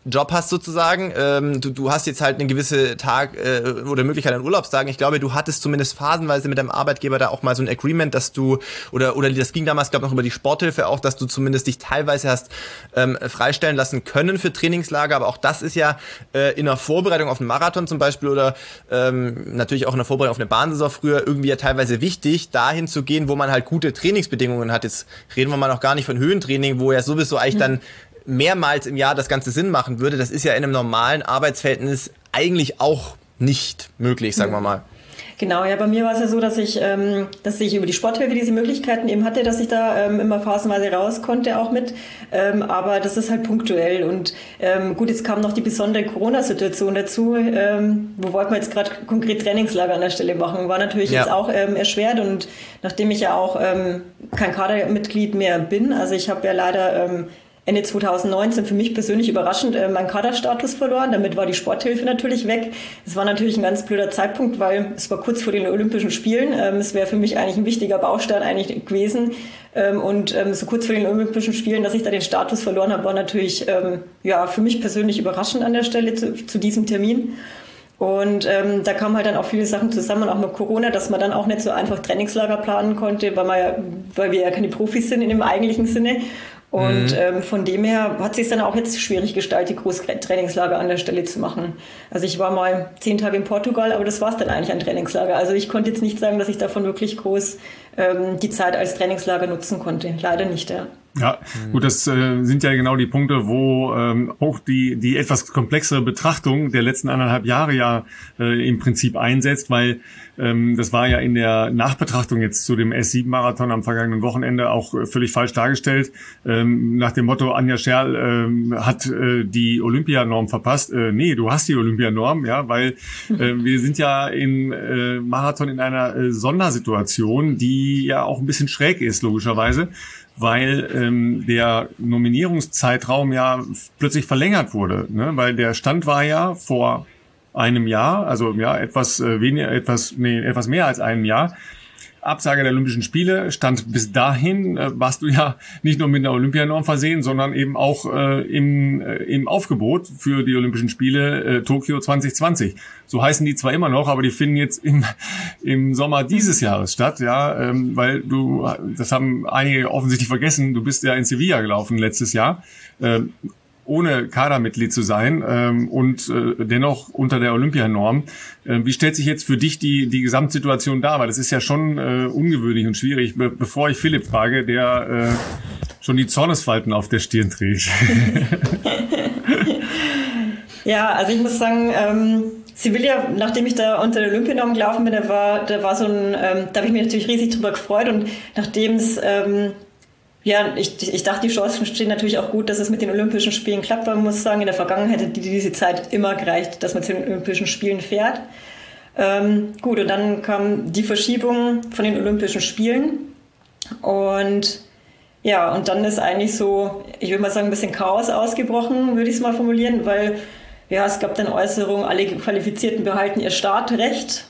Job hast sozusagen. Du hast jetzt halt eine gewisse oder Möglichkeit an Urlaubstagen. Ich glaube, du hattest zumindest phasenweise mit deinem Arbeitgeber da auch mal so ein Agreement, dass du, oder das ging damals, glaube ich, noch über die Sporthilfe auch, dass du zumindest dich teilweise hast freistellen lassen können für Trainingslager. Aber auch das ist ja in der Vorbereitung auf einen Marathon zum Beispiel oder natürlich auch in der Vorbereitung auf eine Bahnsaison früher irgendwie ja teilweise wichtig, dahin zu gehen, wo man halt gute Trainingsbedingungen hat. Jetzt reden wir mal noch gar nicht von Höhentraining, wo ja sowieso eigentlich dann mehrmals im Jahr das Ganze Sinn machen würde. Das ist ja in einem normalen Arbeitsverhältnis eigentlich auch nicht möglich, sagen wir mal. Genau, ja, bei mir war es ja so, dass ich über die Sporthilfe diese Möglichkeiten eben hatte, dass ich da immer phasenweise raus konnte auch mit. Aber das ist halt punktuell. Und gut, jetzt kam noch die besondere Corona-Situation dazu. Wo wollten wir jetzt gerade konkret Trainingslager an der Stelle machen? War natürlich jetzt auch erschwert. Und nachdem ich ja auch kein Kadermitglied mehr bin, also ich habe ja leider Ende 2019 für mich persönlich überraschend meinen Kaderstatus verloren. Damit war die Sporthilfe natürlich weg. Es war natürlich ein ganz blöder Zeitpunkt, weil es war kurz vor den Olympischen Spielen. Es wäre für mich eigentlich ein wichtiger Baustein eigentlich gewesen. Und so kurz vor den Olympischen Spielen, dass ich da den Status verloren habe, war natürlich für mich persönlich überraschend an der Stelle zu diesem Termin. Und da kamen halt dann auch viele Sachen zusammen, auch mit Corona, dass man dann auch nicht so einfach Trainingslager planen konnte, weil wir ja keine Profis sind in dem eigentlichen Sinne. Und von dem her hat es sich dann auch jetzt schwierig gestaltet, Großtrainingslager an der Stelle zu machen. Also ich war mal 10 Tage in Portugal, aber das war es dann eigentlich an Trainingslager. Also ich konnte jetzt nicht sagen, dass ich davon wirklich groß die Zeit als Trainingslager nutzen konnte. Leider nicht, ja. Ja, gut, das sind ja genau die Punkte, wo auch die etwas komplexere Betrachtung der letzten 1,5 Jahre im Prinzip einsetzt, weil das war ja in der Nachbetrachtung jetzt zu dem S7-Marathon am vergangenen Wochenende auch völlig falsch dargestellt. Nach dem Motto, Anja Scherl hat die Olympianorm verpasst. Nee, du hast die Olympianorm, ja, weil wir sind ja im Marathon in einer Sondersituation, die ja auch ein bisschen schräg ist, logischerweise, weil der Nominierungszeitraum ja plötzlich verlängert wurde, ne? Weil der Stand war ja vor einem Jahr, also ja etwas mehr als einem Jahr, Absage der Olympischen Spiele, stand bis dahin, warst du ja nicht nur mit einer Olympianorm versehen, sondern eben auch im Aufgebot für die Olympischen Spiele Tokio 2020. So heißen die zwar immer noch, aber die finden jetzt im Sommer dieses Jahres statt, ja, weil das haben einige offensichtlich vergessen, du bist ja in Sevilla gelaufen letztes Jahr, ohne Kadermitglied zu sein und dennoch unter der Olympianorm. Wie stellt sich jetzt für dich die Gesamtsituation dar? Weil das ist ja schon ungewöhnlich und schwierig, bevor ich Philipp frage, der schon die Zornesfalten auf der Stirn trägt. Ja, also ich muss sagen, Sevilla, nachdem ich da unter der Olympianorm gelaufen bin, da war so ein, da habe ich mich natürlich riesig drüber gefreut und nachdem es ich dachte, die Chancen stehen natürlich auch gut, dass es mit den Olympischen Spielen klappt, weil man muss sagen, in der Vergangenheit hätte diese Zeit immer gereicht, dass man zu den Olympischen Spielen fährt. Gut, und dann kam die Verschiebung von den Olympischen Spielen und ja, und dann ist eigentlich so, ich würde mal sagen, ein bisschen Chaos ausgebrochen, würde ich es mal formulieren, weil ja, es gab dann Äußerungen, alle Qualifizierten behalten ihr Startrecht.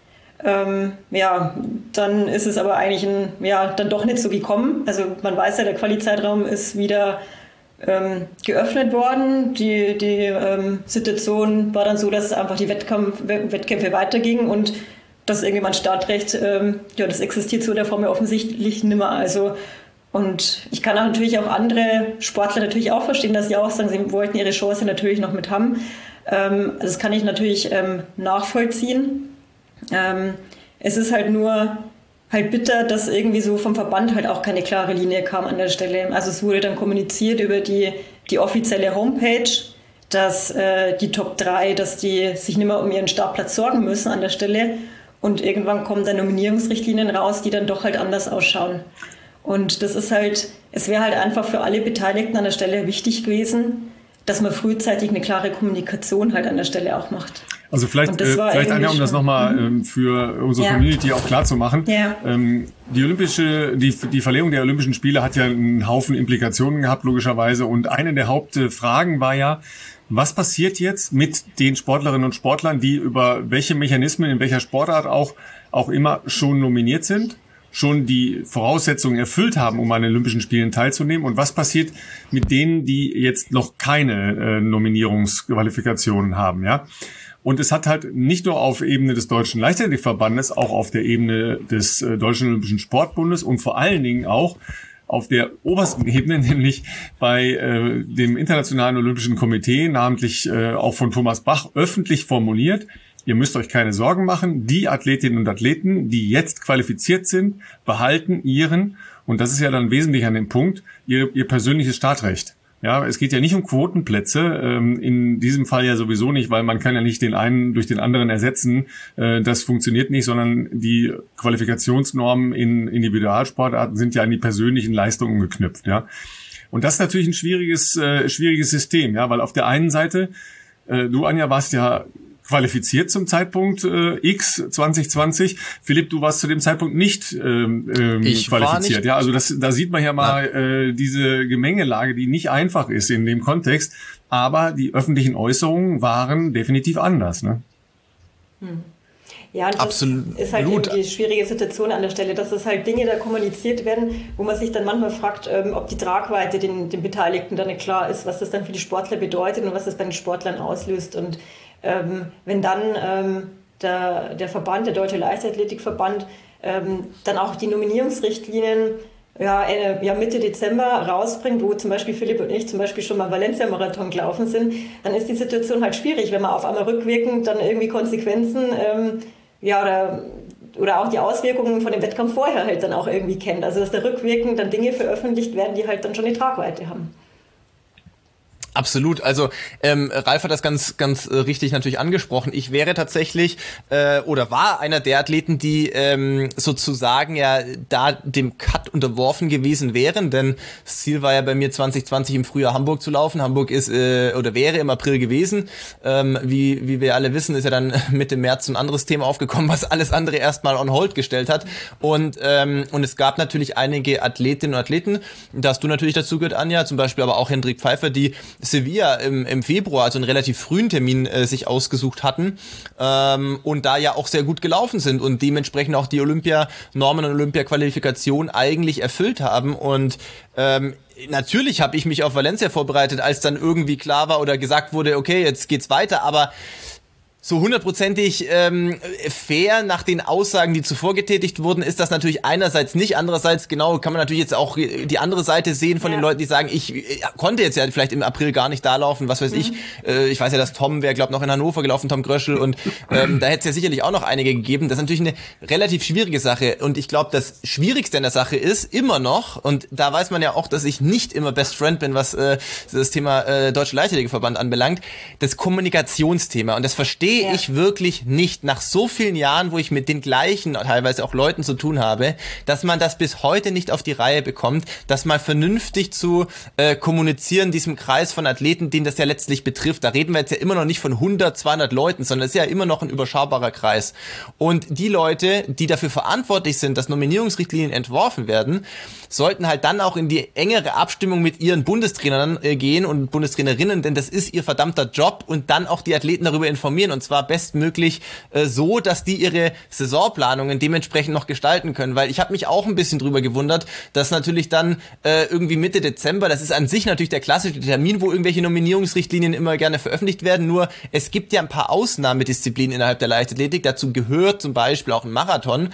Dann ist es aber eigentlich dann doch nicht so gekommen. Also man weiß ja, der Quali-Zeitraum ist wieder geöffnet worden. Die Situation war dann so, dass einfach die Wettkämpfe weitergingen und dass irgendjemand Startrecht, das existiert so in der Form ja offensichtlich nimmer. Also und ich kann auch natürlich auch andere Sportler natürlich auch verstehen, dass sie auch sagen, sie wollten ihre Chance natürlich noch mit haben. Das kann ich natürlich nachvollziehen. Es ist halt nur bitter, dass irgendwie so vom Verband halt auch keine klare Linie kam an der Stelle. Also es wurde dann kommuniziert über die offizielle Homepage, dass die Top 3, dass die sich nicht mehr um ihren Startplatz sorgen müssen an der Stelle. Und irgendwann kommen dann Nominierungsrichtlinien raus, die dann doch halt anders ausschauen. Und das ist halt, es wäre halt einfach für alle Beteiligten an der Stelle wichtig gewesen, dass man frühzeitig eine klare Kommunikation halt an der Stelle auch macht. Also vielleicht Anja, um das nochmal für unsere Community auch klar zu machen. Ja. Die Verlegung der Olympischen Spiele hat ja einen Haufen Implikationen gehabt, logischerweise. Und eine der Hauptfragen war ja, was passiert jetzt mit den Sportlerinnen und Sportlern, die über welche Mechanismen, in welcher Sportart auch immer schon nominiert sind? schon die Voraussetzungen erfüllt haben, um an den Olympischen Spielen teilzunehmen? Und was passiert mit denen, die jetzt noch keine Nominierungsqualifikationen haben, ja? Und es hat halt nicht nur auf Ebene des Deutschen Leichtathletikverbandes, auch auf der Ebene des Deutschen Olympischen Sportbundes und vor allen Dingen auch auf der obersten Ebene, nämlich bei dem Internationalen Olympischen Komitee, namentlich auch von Thomas Bach, öffentlich formuliert: Ihr müsst euch keine Sorgen machen, die Athletinnen und Athleten, die jetzt qualifiziert sind, behalten ihren, und das ist ja dann wesentlich an dem Punkt, ihr persönliches Startrecht. Ja, es geht ja nicht um Quotenplätze, in diesem Fall ja sowieso nicht, weil man kann ja nicht den einen durch den anderen ersetzen. Das funktioniert nicht, sondern die Qualifikationsnormen in Individualsportarten sind ja an die persönlichen Leistungen geknüpft. Ja, und das ist natürlich ein schwieriges System, ja, weil auf der einen Seite, du, Anja, warst ja qualifiziert zum Zeitpunkt X 2020. Philipp, du warst zu dem Zeitpunkt nicht qualifiziert. Nicht. Ja, also da sieht man ja mal diese Gemengelage, die nicht einfach ist in dem Kontext. Aber die öffentlichen Äußerungen waren definitiv anders, ne? Ja, und das Absolut. Ist halt eben die schwierige Situation an der Stelle, dass es halt Dinge da kommuniziert werden, wo man sich dann manchmal fragt, ob die Tragweite den Beteiligten dann nicht klar ist, was das dann für die Sportler bedeutet und was das bei den Sportlern auslöst. Und wenn dann der Verband, der Deutsche Leichtathletikverband, dann auch die Nominierungsrichtlinien Mitte Dezember rausbringt, wo zum Beispiel Philipp und ich zum Beispiel schon mal Valencia-Marathon gelaufen sind, dann ist die Situation halt schwierig, wenn man auf einmal rückwirkend dann irgendwie Konsequenzen oder auch die Auswirkungen von dem Wettkampf vorher halt dann auch irgendwie kennt. Also dass da rückwirkend dann Dinge veröffentlicht werden, die halt dann schon eine Tragweite haben. Absolut. Also Ralf hat das ganz richtig natürlich angesprochen. Ich wäre tatsächlich oder war einer der Athleten, die sozusagen ja da dem Cut unterworfen gewesen wären, denn das Ziel war ja bei mir 2020 im Frühjahr Hamburg zu laufen. Hamburg ist oder wäre im April gewesen. Wie wir alle wissen, ist ja dann Mitte März ein anderes Thema aufgekommen, was alles andere erstmal on hold gestellt hat. Und es gab natürlich einige Athletinnen und Athleten, da hast du natürlich dazu gehört, Anja, zum Beispiel aber auch Hendrik Pfeiffer, die Sevilla im Februar, also einen relativ frühen Termin sich ausgesucht hatten und da ja auch sehr gut gelaufen sind und dementsprechend auch die Olympianormen und Olympia-Qualifikation eigentlich erfüllt haben. Und natürlich habe ich mich auf Valencia vorbereitet, als dann irgendwie klar war oder gesagt wurde, okay, jetzt geht's weiter, aber so hundertprozentig fair nach den Aussagen, die zuvor getätigt wurden, ist das natürlich einerseits nicht. Andererseits, genau, kann man natürlich jetzt auch die andere Seite sehen von den Leuten, die sagen, ich konnte jetzt ja vielleicht im April gar nicht da laufen, was weiß ich. Ich weiß ja, dass Tom wäre, glaube ich, noch in Hannover gelaufen, Tom Gröschel, und da hätte es ja sicherlich auch noch einige gegeben. Das ist natürlich eine relativ schwierige Sache. Und ich glaube, das Schwierigste an der Sache ist immer noch, und da weiß man ja auch, dass ich nicht immer Best Friend bin, was das Thema Deutsche Leichtathletikverband anbelangt, das Kommunikationsthema. Und das verstehe ich wirklich nicht, nach so vielen Jahren, wo ich mit den gleichen, teilweise auch Leuten zu tun habe, dass man das bis heute nicht auf die Reihe bekommt, das mal vernünftig zu kommunizieren, diesem Kreis von Athleten, den das ja letztlich betrifft. Da reden wir jetzt ja immer noch nicht von 100, 200 Leuten, sondern es ist ja immer noch ein überschaubarer Kreis. Und die Leute, die dafür verantwortlich sind, dass Nominierungsrichtlinien entworfen werden, sollten halt dann auch in die engere Abstimmung mit ihren Bundestrainern gehen und Bundestrainerinnen, denn das ist ihr verdammter Job, und dann auch die Athleten darüber informieren, und zwar bestmöglich so, dass die ihre Saisonplanungen dementsprechend noch gestalten können, weil ich habe mich auch ein bisschen drüber gewundert, dass natürlich dann irgendwie Mitte Dezember, das ist an sich natürlich der klassische Termin, wo irgendwelche Nominierungsrichtlinien immer gerne veröffentlicht werden, nur es gibt ja ein paar Ausnahmedisziplinen innerhalb der Leichtathletik, dazu gehört zum Beispiel auch ein Marathon,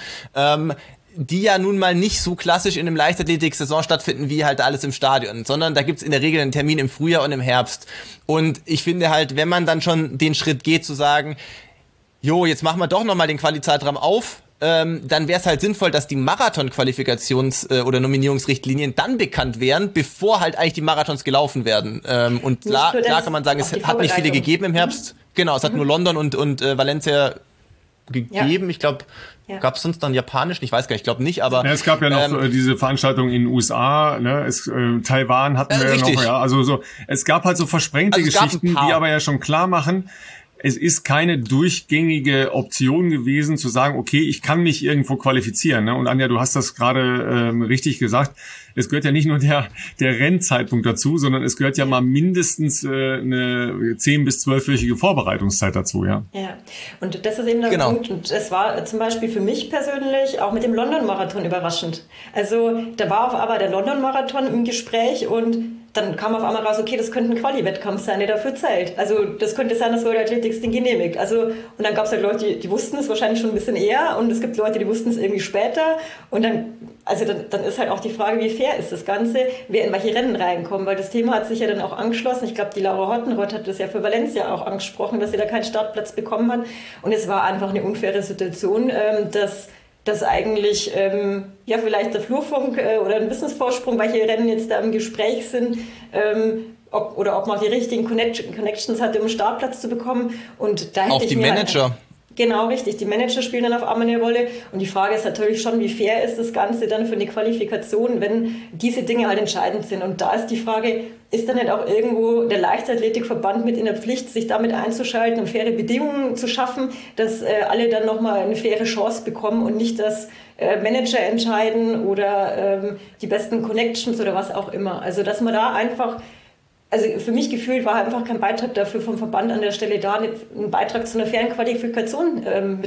die ja nun mal nicht so klassisch in einem Leichtathletik-Saison stattfinden wie halt alles im Stadion, sondern da gibt's in der Regel einen Termin im Frühjahr und im Herbst. Und ich finde halt, wenn man dann schon den Schritt geht, zu sagen, jetzt machen wir doch nochmal den Quali-Zeitraum auf, dann wäre es halt sinnvoll, dass die Marathon-Qualifikations- oder Nominierungsrichtlinien dann bekannt wären, bevor halt eigentlich die Marathons gelaufen werden. Und klar kann man sagen, es hat nicht viele gegeben im Herbst. Genau, es hat nur London und Valencia gegeben. Ja. Ich glaube, gab es sonst dann japanischen? Ich weiß gar nicht, ich glaube nicht, aber... Ja, es gab ja noch diese Veranstaltungen in den USA, ne? Taiwan hatten wir ja noch, ja. Also so, es gab halt so versprengte Geschichten, die aber ja schon klar machen, es ist keine durchgängige Option gewesen, zu sagen, okay, ich kann mich irgendwo qualifizieren. Ne? Und Anja, du hast das gerade richtig gesagt. es gehört ja nicht nur der Rennzeitpunkt dazu, sondern es gehört ja mal mindestens eine 10- bis 12-wöchige Vorbereitungszeit dazu, ja. Ja, und das ist eben der Punkt. Und es war zum Beispiel für mich persönlich auch mit dem London-Marathon überraschend. Also da war auf einmal der London-Marathon im Gespräch und dann kam auf einmal raus, okay, das könnte ein Quali-Wettkampf sein, der dafür zählt. Also das könnte sein, dass World Athletics den genehmigt. Also, und dann gab es halt Leute, die wussten es wahrscheinlich schon ein bisschen eher und es gibt Leute, die wussten es irgendwie später. Und dann ist halt auch die Frage, wie fair ist das Ganze, wer in welche Rennen reinkommt, weil das Thema hat sich ja dann auch angeschlossen. Ich glaube, die Laura Hottenrott hat das ja für Valencia auch angesprochen, dass sie da keinen Startplatz bekommen hat. Und es war einfach eine unfaire Situation, dass eigentlich vielleicht der Flurfunk oder ein Wissensvorsprung, welche Rennen jetzt da im Gespräch sind, ob man die richtigen Connections hatte, um Startplatz zu bekommen. Und da hätte auch die Manager. Genau, richtig. Die Manager spielen dann auf einmal eine Rolle. Und die Frage ist natürlich schon, wie fair ist das Ganze dann für eine Qualifikation, wenn diese Dinge halt entscheidend sind. Und da ist die Frage, ist dann nicht auch irgendwo der Leichtathletikverband mit in der Pflicht, sich damit einzuschalten und faire Bedingungen zu schaffen, dass alle dann nochmal eine faire Chance bekommen und nicht, dass Manager entscheiden oder die besten Connections oder was auch immer. Also, dass man da einfach... Also für mich gefühlt war einfach kein Beitrag dafür vom Verband an der Stelle da, einen Beitrag zu einer fairen Qualifikation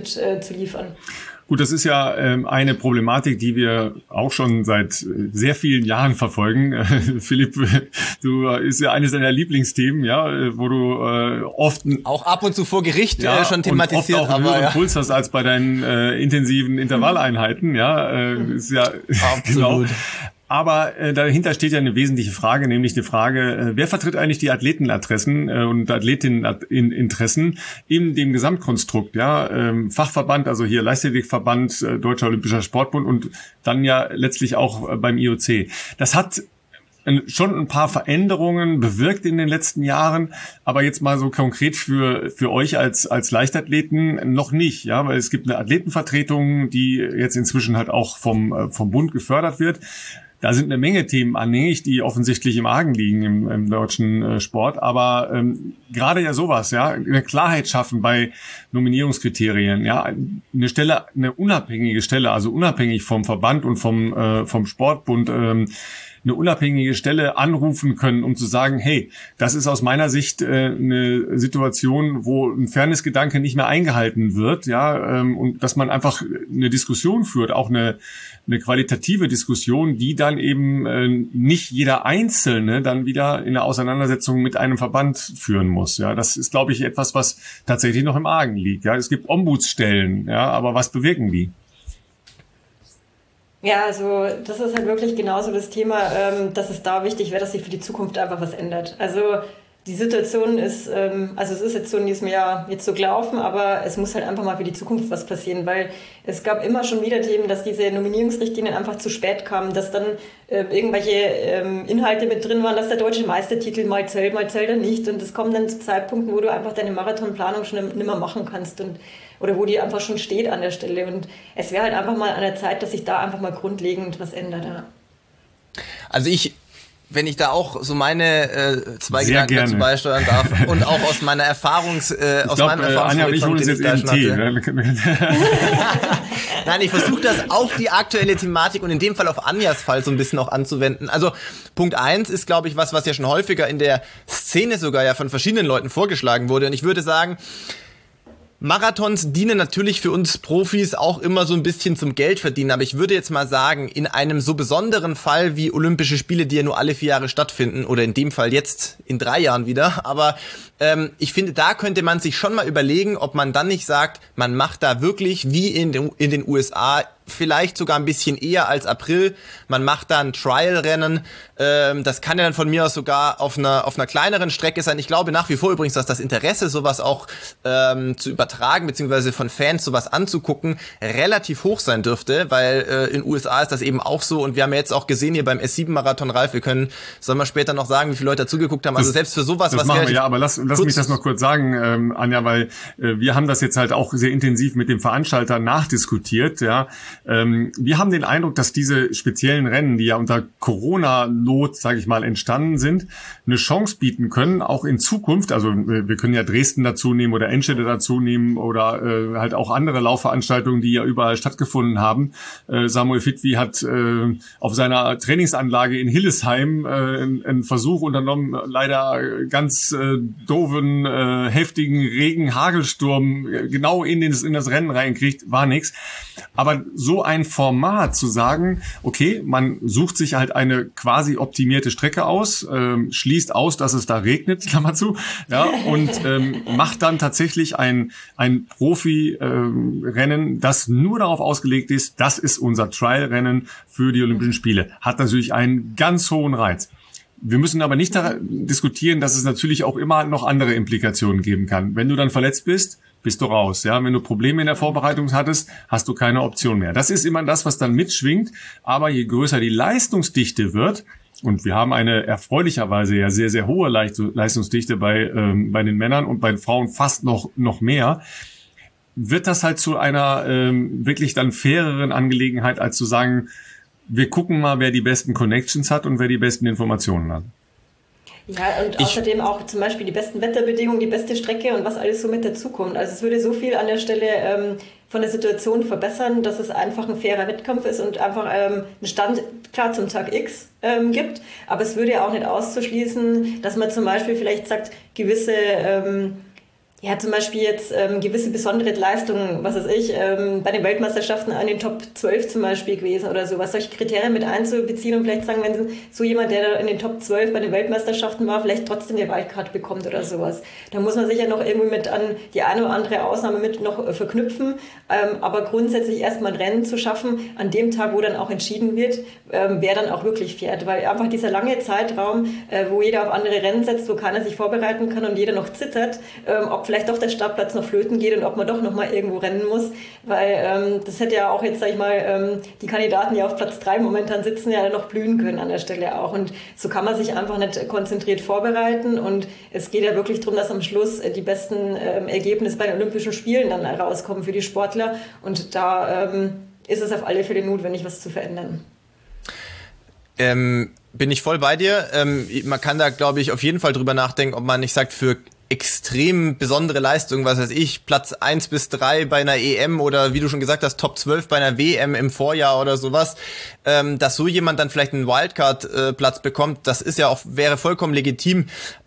zu liefern. Gut, das ist ja eine Problematik, die wir auch schon seit sehr vielen Jahren verfolgen. Philipp, du ist ja eines deiner Lieblingsthemen, ja, wo du oft auch ab und zu vor Gericht schon thematisiert, und oft auch einen höheren Puls hast als bei deinen intensiven Intervalleinheiten, ja, ist ja absolut. Genau. Aber dahinter steht ja eine wesentliche Frage, nämlich die Frage, wer vertritt eigentlich die Athletenadressen und Athletinneninteressen in dem Gesamtkonstrukt, ja, Fachverband, also hier Leichtathletikverband, Deutscher Olympischer Sportbund und dann ja letztlich auch beim IOC. Das hat schon ein paar Veränderungen bewirkt in den letzten Jahren, aber jetzt mal so konkret für euch als Leichtathleten noch nicht, ja, weil es gibt eine Athletenvertretung, die jetzt inzwischen halt auch vom Bund gefördert wird. Da sind eine Menge Themen anhängig, die offensichtlich im Argen liegen im deutschen Sport. Aber gerade ja sowas, ja, eine Klarheit schaffen bei Nominierungskriterien, ja, eine unabhängige Stelle, also unabhängig vom Verband und vom Sportbund, eine unabhängige Stelle anrufen können, um zu sagen, hey, das ist aus meiner Sicht eine Situation, wo ein Fairnessgedanke nicht mehr eingehalten wird, ja, und dass man einfach eine Diskussion führt, auch eine qualitative Diskussion, die dann eben nicht jeder Einzelne dann wieder in eine Auseinandersetzung mit einem Verband führen muss. Ja, das ist, glaube ich, etwas, was tatsächlich noch im Argen liegt. Ja, es gibt Ombudsstellen, ja, aber was bewirken die? Ja, also das ist halt wirklich genauso das Thema, dass es da wichtig wäre, dass sich für die Zukunft einfach was ändert. Also die Situation ist, also es ist jetzt so in diesem Jahr jetzt so gelaufen, aber es muss halt einfach mal für die Zukunft was passieren, weil es gab immer schon wieder Themen, dass diese Nominierungsrichtlinien einfach zu spät kamen, dass dann irgendwelche Inhalte mit drin waren, dass der deutsche Meistertitel mal zählt er nicht und es kommen dann zu Zeitpunkten, wo du einfach deine Marathonplanung schon nicht mehr machen kannst oder wo die einfach schon steht an der Stelle und es wäre halt einfach mal an der Zeit, dass sich da einfach mal grundlegend was ändert. Ja. Also wenn ich da auch so meine zwei Gedanken dazu beisteuern darf und auch aus meiner Anja und ich holen uns jetzt eben Tee. Nein, ich versuche das auf die aktuelle Thematik und in dem Fall auf Anjas Fall so ein bisschen auch anzuwenden. Also Punkt 1 ist, glaube ich, was ja schon häufiger in der Szene sogar ja von verschiedenen Leuten vorgeschlagen wurde. Und ich würde sagen, Marathons dienen natürlich für uns Profis auch immer so ein bisschen zum Geldverdienen, aber ich würde jetzt mal sagen, in einem so besonderen Fall wie Olympische Spiele, die ja nur alle 4 Jahre stattfinden, oder in dem Fall jetzt in 3 Jahren wieder, aber ich finde, da könnte man sich schon mal überlegen, ob man dann nicht sagt, man macht da wirklich wie in den USA vielleicht sogar ein bisschen eher als April. Man macht da ein Trial-Rennen. Das kann ja dann von mir aus sogar auf einer kleineren Strecke sein. Ich glaube nach wie vor übrigens, dass das Interesse, sowas auch zu übertragen, beziehungsweise von Fans sowas anzugucken, relativ hoch sein dürfte, weil in den USA ist das eben auch so. Und wir haben ja jetzt auch gesehen hier beim S7-Marathon, Ralf, sollen wir später noch sagen, wie viele Leute dazugeguckt haben. Also selbst für sowas, das was machen wir, ja, aber lass mich das noch kurz sagen, Anja, weil wir haben das jetzt halt auch sehr intensiv mit dem Veranstalter nachdiskutiert, ja. Wir haben den Eindruck, dass diese speziellen Rennen, die ja unter Corona-Not, sage ich mal, entstanden sind, eine Chance bieten können, auch in Zukunft. Also wir können ja Dresden dazu nehmen oder Enschede dazu nehmen oder halt auch andere Laufveranstaltungen, die ja überall stattgefunden haben. Samuel Fitwi hat auf seiner Trainingsanlage in Hillesheim einen Versuch unternommen, leider ganz doofen, heftigen Regen, Hagelsturm genau in das Rennen reinkriegt, war nix. Aber so ein Format zu sagen, okay, man sucht sich halt eine quasi optimierte Strecke aus, schließt aus, dass es da regnet, Klammer zu, ja, und macht dann tatsächlich ein Profi-Rennen, das nur darauf ausgelegt ist, das ist unser Trial-Rennen für die Olympischen Spiele. Hat natürlich einen ganz hohen Reiz. Wir müssen aber nicht diskutieren, dass es natürlich auch immer noch andere Implikationen geben kann. Wenn du dann verletzt bist, bist du raus. Ja, wenn du Probleme in der Vorbereitung hattest, hast du keine Option mehr. Das ist immer das, was dann mitschwingt. Aber je größer die Leistungsdichte wird, und wir haben eine erfreulicherweise ja sehr, sehr hohe Leistungsdichte bei den Männern und bei den Frauen fast noch mehr, wird das halt zu einer wirklich dann faireren Angelegenheit, als zu sagen, wir gucken mal, wer die besten Connections hat und wer die besten Informationen hat. Ja, und außerdem auch zum Beispiel die besten Wetterbedingungen, die beste Strecke und was alles so mit dazukommt. Also es würde so viel an der Stelle von der Situation verbessern, dass es einfach ein fairer Wettkampf ist und einfach einen Stand, klar, zum Tag X gibt. Aber es würde ja auch nicht auszuschließen, dass man zum Beispiel vielleicht sagt, gewisse zum Beispiel jetzt gewisse besondere Leistungen, was weiß ich, bei den Weltmeisterschaften an den Top 12 zum Beispiel gewesen oder sowas, solche Kriterien mit einzubeziehen und vielleicht sagen, wenn so jemand, der da in den Top 12 bei den Weltmeisterschaften war, vielleicht trotzdem eine Wildcard bekommt oder sowas. Da muss man sich ja noch irgendwie mit an die eine oder andere Ausnahme mit noch verknüpfen, aber grundsätzlich erstmal ein Rennen zu schaffen, an dem Tag, wo dann auch entschieden wird, wer dann auch wirklich fährt, weil einfach dieser lange Zeitraum, wo jeder auf andere Rennen setzt, wo keiner sich vorbereiten kann und jeder noch zittert, ob vielleicht doch der Startplatz noch flöten geht und ob man doch noch mal irgendwo rennen muss, weil das hätte ja auch jetzt, sag ich mal, die Kandidaten, die auf Platz 3 momentan sitzen, ja noch blühen können an der Stelle auch, und so kann man sich einfach nicht konzentriert vorbereiten, und es geht ja wirklich darum, dass am Schluss die besten Ergebnisse bei den Olympischen Spielen dann rauskommen für die Sportler, und da ist es auf alle Fälle notwendig, was zu verändern. Bin ich voll bei dir. Man kann da, glaube ich, auf jeden Fall drüber nachdenken, ob man nicht sagt, für extrem besondere Leistung, was weiß ich, Platz 1 bis 3 bei einer EM oder wie du schon gesagt hast, Top 12 bei einer WM im Vorjahr oder sowas, dass so jemand dann vielleicht einen Wildcard-Platz bekommt, das ist ja auch, wäre vollkommen legitim.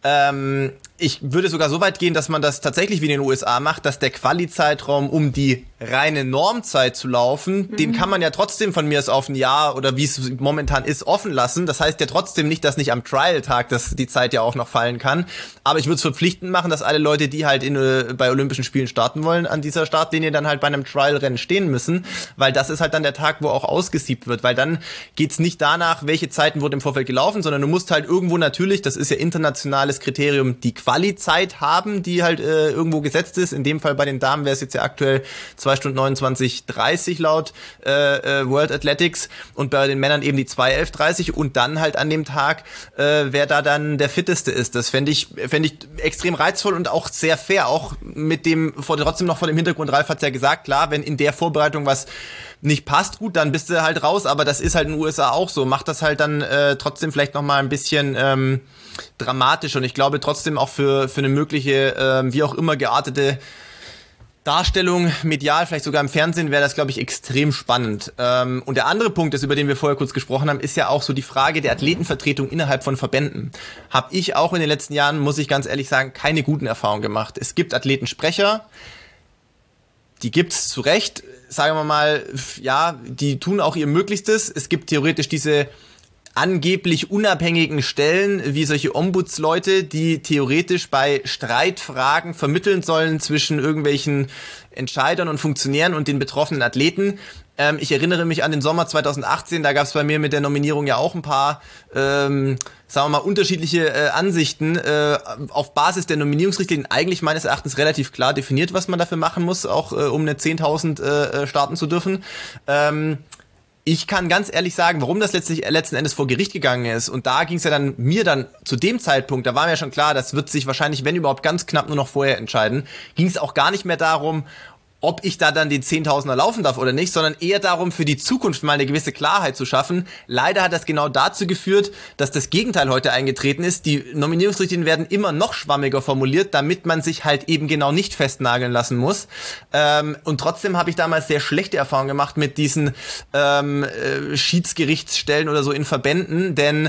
Ich würde sogar so weit gehen, dass man das tatsächlich wie in den USA macht, dass der Quali-Zeitraum, um die reine Normzeit zu laufen, den kann man ja trotzdem von mir aus auf ein Jahr oder wie es momentan ist, offen lassen. Das heißt ja trotzdem nicht, dass nicht am Trial-Tag die Zeit ja auch noch fallen kann. Aber ich würde es verpflichtend machen, dass alle Leute, die halt bei Olympischen Spielen starten wollen, an dieser Startlinie dann halt bei einem Trial-Rennen stehen müssen, weil das ist halt dann der Tag, wo auch ausgesiebt wird, weil dann geht's nicht danach, welche Zeiten wurden im Vorfeld gelaufen, sondern du musst halt irgendwo natürlich, das ist ja internationales Kriterium, die Quali-Zeit haben, die halt irgendwo gesetzt ist. In dem Fall bei den Damen wäre es jetzt ja aktuell 2 Stunden 29:30 laut World Athletics, und bei den Männern eben die 2:11:30, und dann halt an dem Tag, wer da dann der Fitteste ist. Das fände ich extrem reizvoll und auch sehr fair, auch mit dem, trotzdem noch vor dem Hintergrund, Ralf hat's ja gesagt, klar, wenn in der Vorbereitung was nicht passt, gut, dann bist du halt raus, aber das ist halt in den USA auch so. Macht das halt dann trotzdem vielleicht nochmal ein bisschen dramatisch, und ich glaube trotzdem auch für eine mögliche, wie auch immer geartete Darstellung, medial, vielleicht sogar im Fernsehen, wäre das, glaube ich, extrem spannend. Und der andere Punkt, über den wir vorher kurz gesprochen haben, ist ja auch so die Frage der Athletenvertretung innerhalb von Verbänden. Habe ich auch in den letzten Jahren, muss ich ganz ehrlich sagen, keine guten Erfahrungen gemacht. Es gibt Athletensprecher, die gibt's zu Recht, sagen wir mal, ja, die tun auch ihr Möglichstes. Es gibt theoretisch diese angeblich unabhängigen Stellen wie solche Ombudsleute, die theoretisch bei Streitfragen vermitteln sollen zwischen irgendwelchen Entscheidern und Funktionären und den betroffenen Athleten. Ich erinnere mich an den Sommer 2018, da gab es bei mir mit der Nominierung ja auch ein paar, sagen wir mal, unterschiedliche Ansichten. Auf Basis der Nominierungsrichtlinien eigentlich meines Erachtens relativ klar definiert, was man dafür machen muss, auch um eine 10.000 starten zu dürfen. Ich kann ganz ehrlich sagen, warum das letzten Endes vor Gericht gegangen ist. Und da ging es ja dann mir zu dem Zeitpunkt, da war mir ja schon klar, das wird sich wahrscheinlich, wenn überhaupt, ganz knapp nur noch vorher entscheiden, ging es auch gar nicht mehr darum, ob ich da dann den 10.000er laufen darf oder nicht, sondern eher darum, für die Zukunft mal eine gewisse Klarheit zu schaffen. Leider hat das genau dazu geführt, dass das Gegenteil heute eingetreten ist. Die Nominierungsrichtlinien werden immer noch schwammiger formuliert, damit man sich halt eben genau nicht festnageln lassen muss. Und trotzdem habe ich damals sehr schlechte Erfahrungen gemacht mit diesen Schiedsgerichtsstellen oder so in Verbänden, denn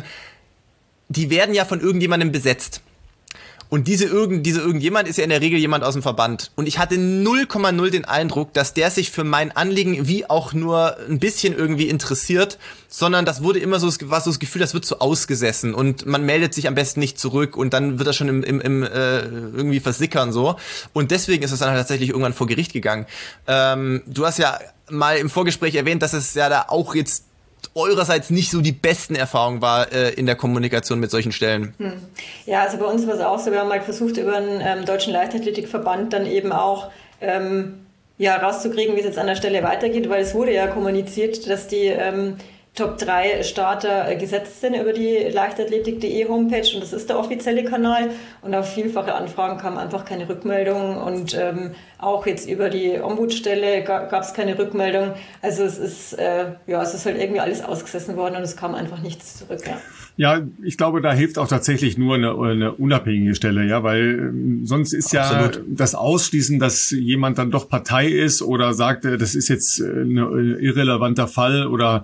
die werden ja von irgendjemandem besetzt. Und dieser irgendjemand ist ja in der Regel jemand aus dem Verband. Und ich hatte 0,0 den Eindruck, dass der sich für mein Anliegen wie auch nur ein bisschen irgendwie interessiert, sondern das wurde immer so, war so das Gefühl, das wird so ausgesessen und man meldet sich am besten nicht zurück und dann wird das schon irgendwie versickern so. Und deswegen ist es dann halt tatsächlich irgendwann vor Gericht gegangen. Du hast ja mal im Vorgespräch erwähnt, dass es ja da auch jetzt eurerseits nicht so die besten Erfahrungen war in der Kommunikation mit solchen Stellen. Ja, also bei uns war es auch so, wir haben halt versucht, über den Deutschen Leichtathletikverband dann eben auch rauszukriegen, wie es jetzt an der Stelle weitergeht, weil es wurde ja kommuniziert, dass die Top 3 Starter gesetzt sind über die Leichtathletik.de Homepage und das ist der offizielle Kanal und auf vielfache Anfragen kam einfach keine Rückmeldung und auch jetzt über die Ombudsstelle gab es keine Rückmeldung. Also es ist halt irgendwie alles ausgesessen worden und es kam einfach nichts zurück. Ja, ich glaube, da hilft auch tatsächlich nur eine unabhängige Stelle, ja, weil sonst ist ja das Ausschließen, dass jemand dann doch Partei ist oder sagt, das ist jetzt ein irrelevanter Fall oder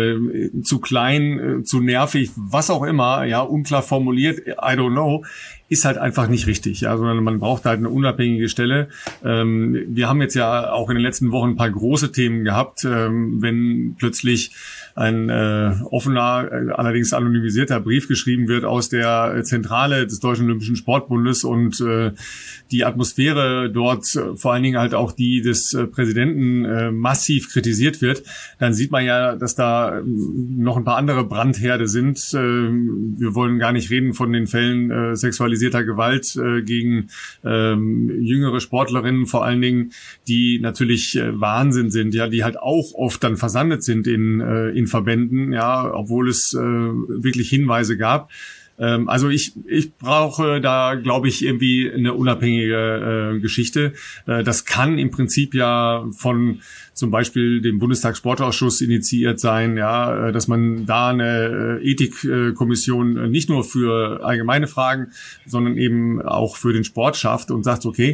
zu klein, zu nervig, was auch immer, ja, unklar formuliert, I don't know, ist halt einfach nicht richtig, ja, sondern man braucht halt eine unabhängige Stelle. Wir haben jetzt ja auch in den letzten Wochen ein paar große Themen gehabt, wenn plötzlich ein offener, allerdings anonymisierter Brief geschrieben wird aus der Zentrale des Deutschen Olympischen Sportbundes und die Atmosphäre dort, vor allen Dingen halt auch die des Präsidenten, massiv kritisiert wird, dann sieht man ja, dass da noch ein paar andere Brandherde sind. Wir wollen gar nicht reden von den Fällen sexualisierter Gewalt gegen jüngere Sportlerinnen, vor allen Dingen, die natürlich Wahnsinn sind, ja, die halt auch oft dann versandet sind in Verbänden, ja, obwohl es wirklich Hinweise gab. Also ich brauche da, glaube ich, irgendwie eine unabhängige Geschichte. Das kann im Prinzip ja von zum Beispiel dem Bundestagssportausschuss initiiert sein, ja, dass man da eine Ethikkommission nicht nur für allgemeine Fragen, sondern eben auch für den Sport schafft und sagt, okay,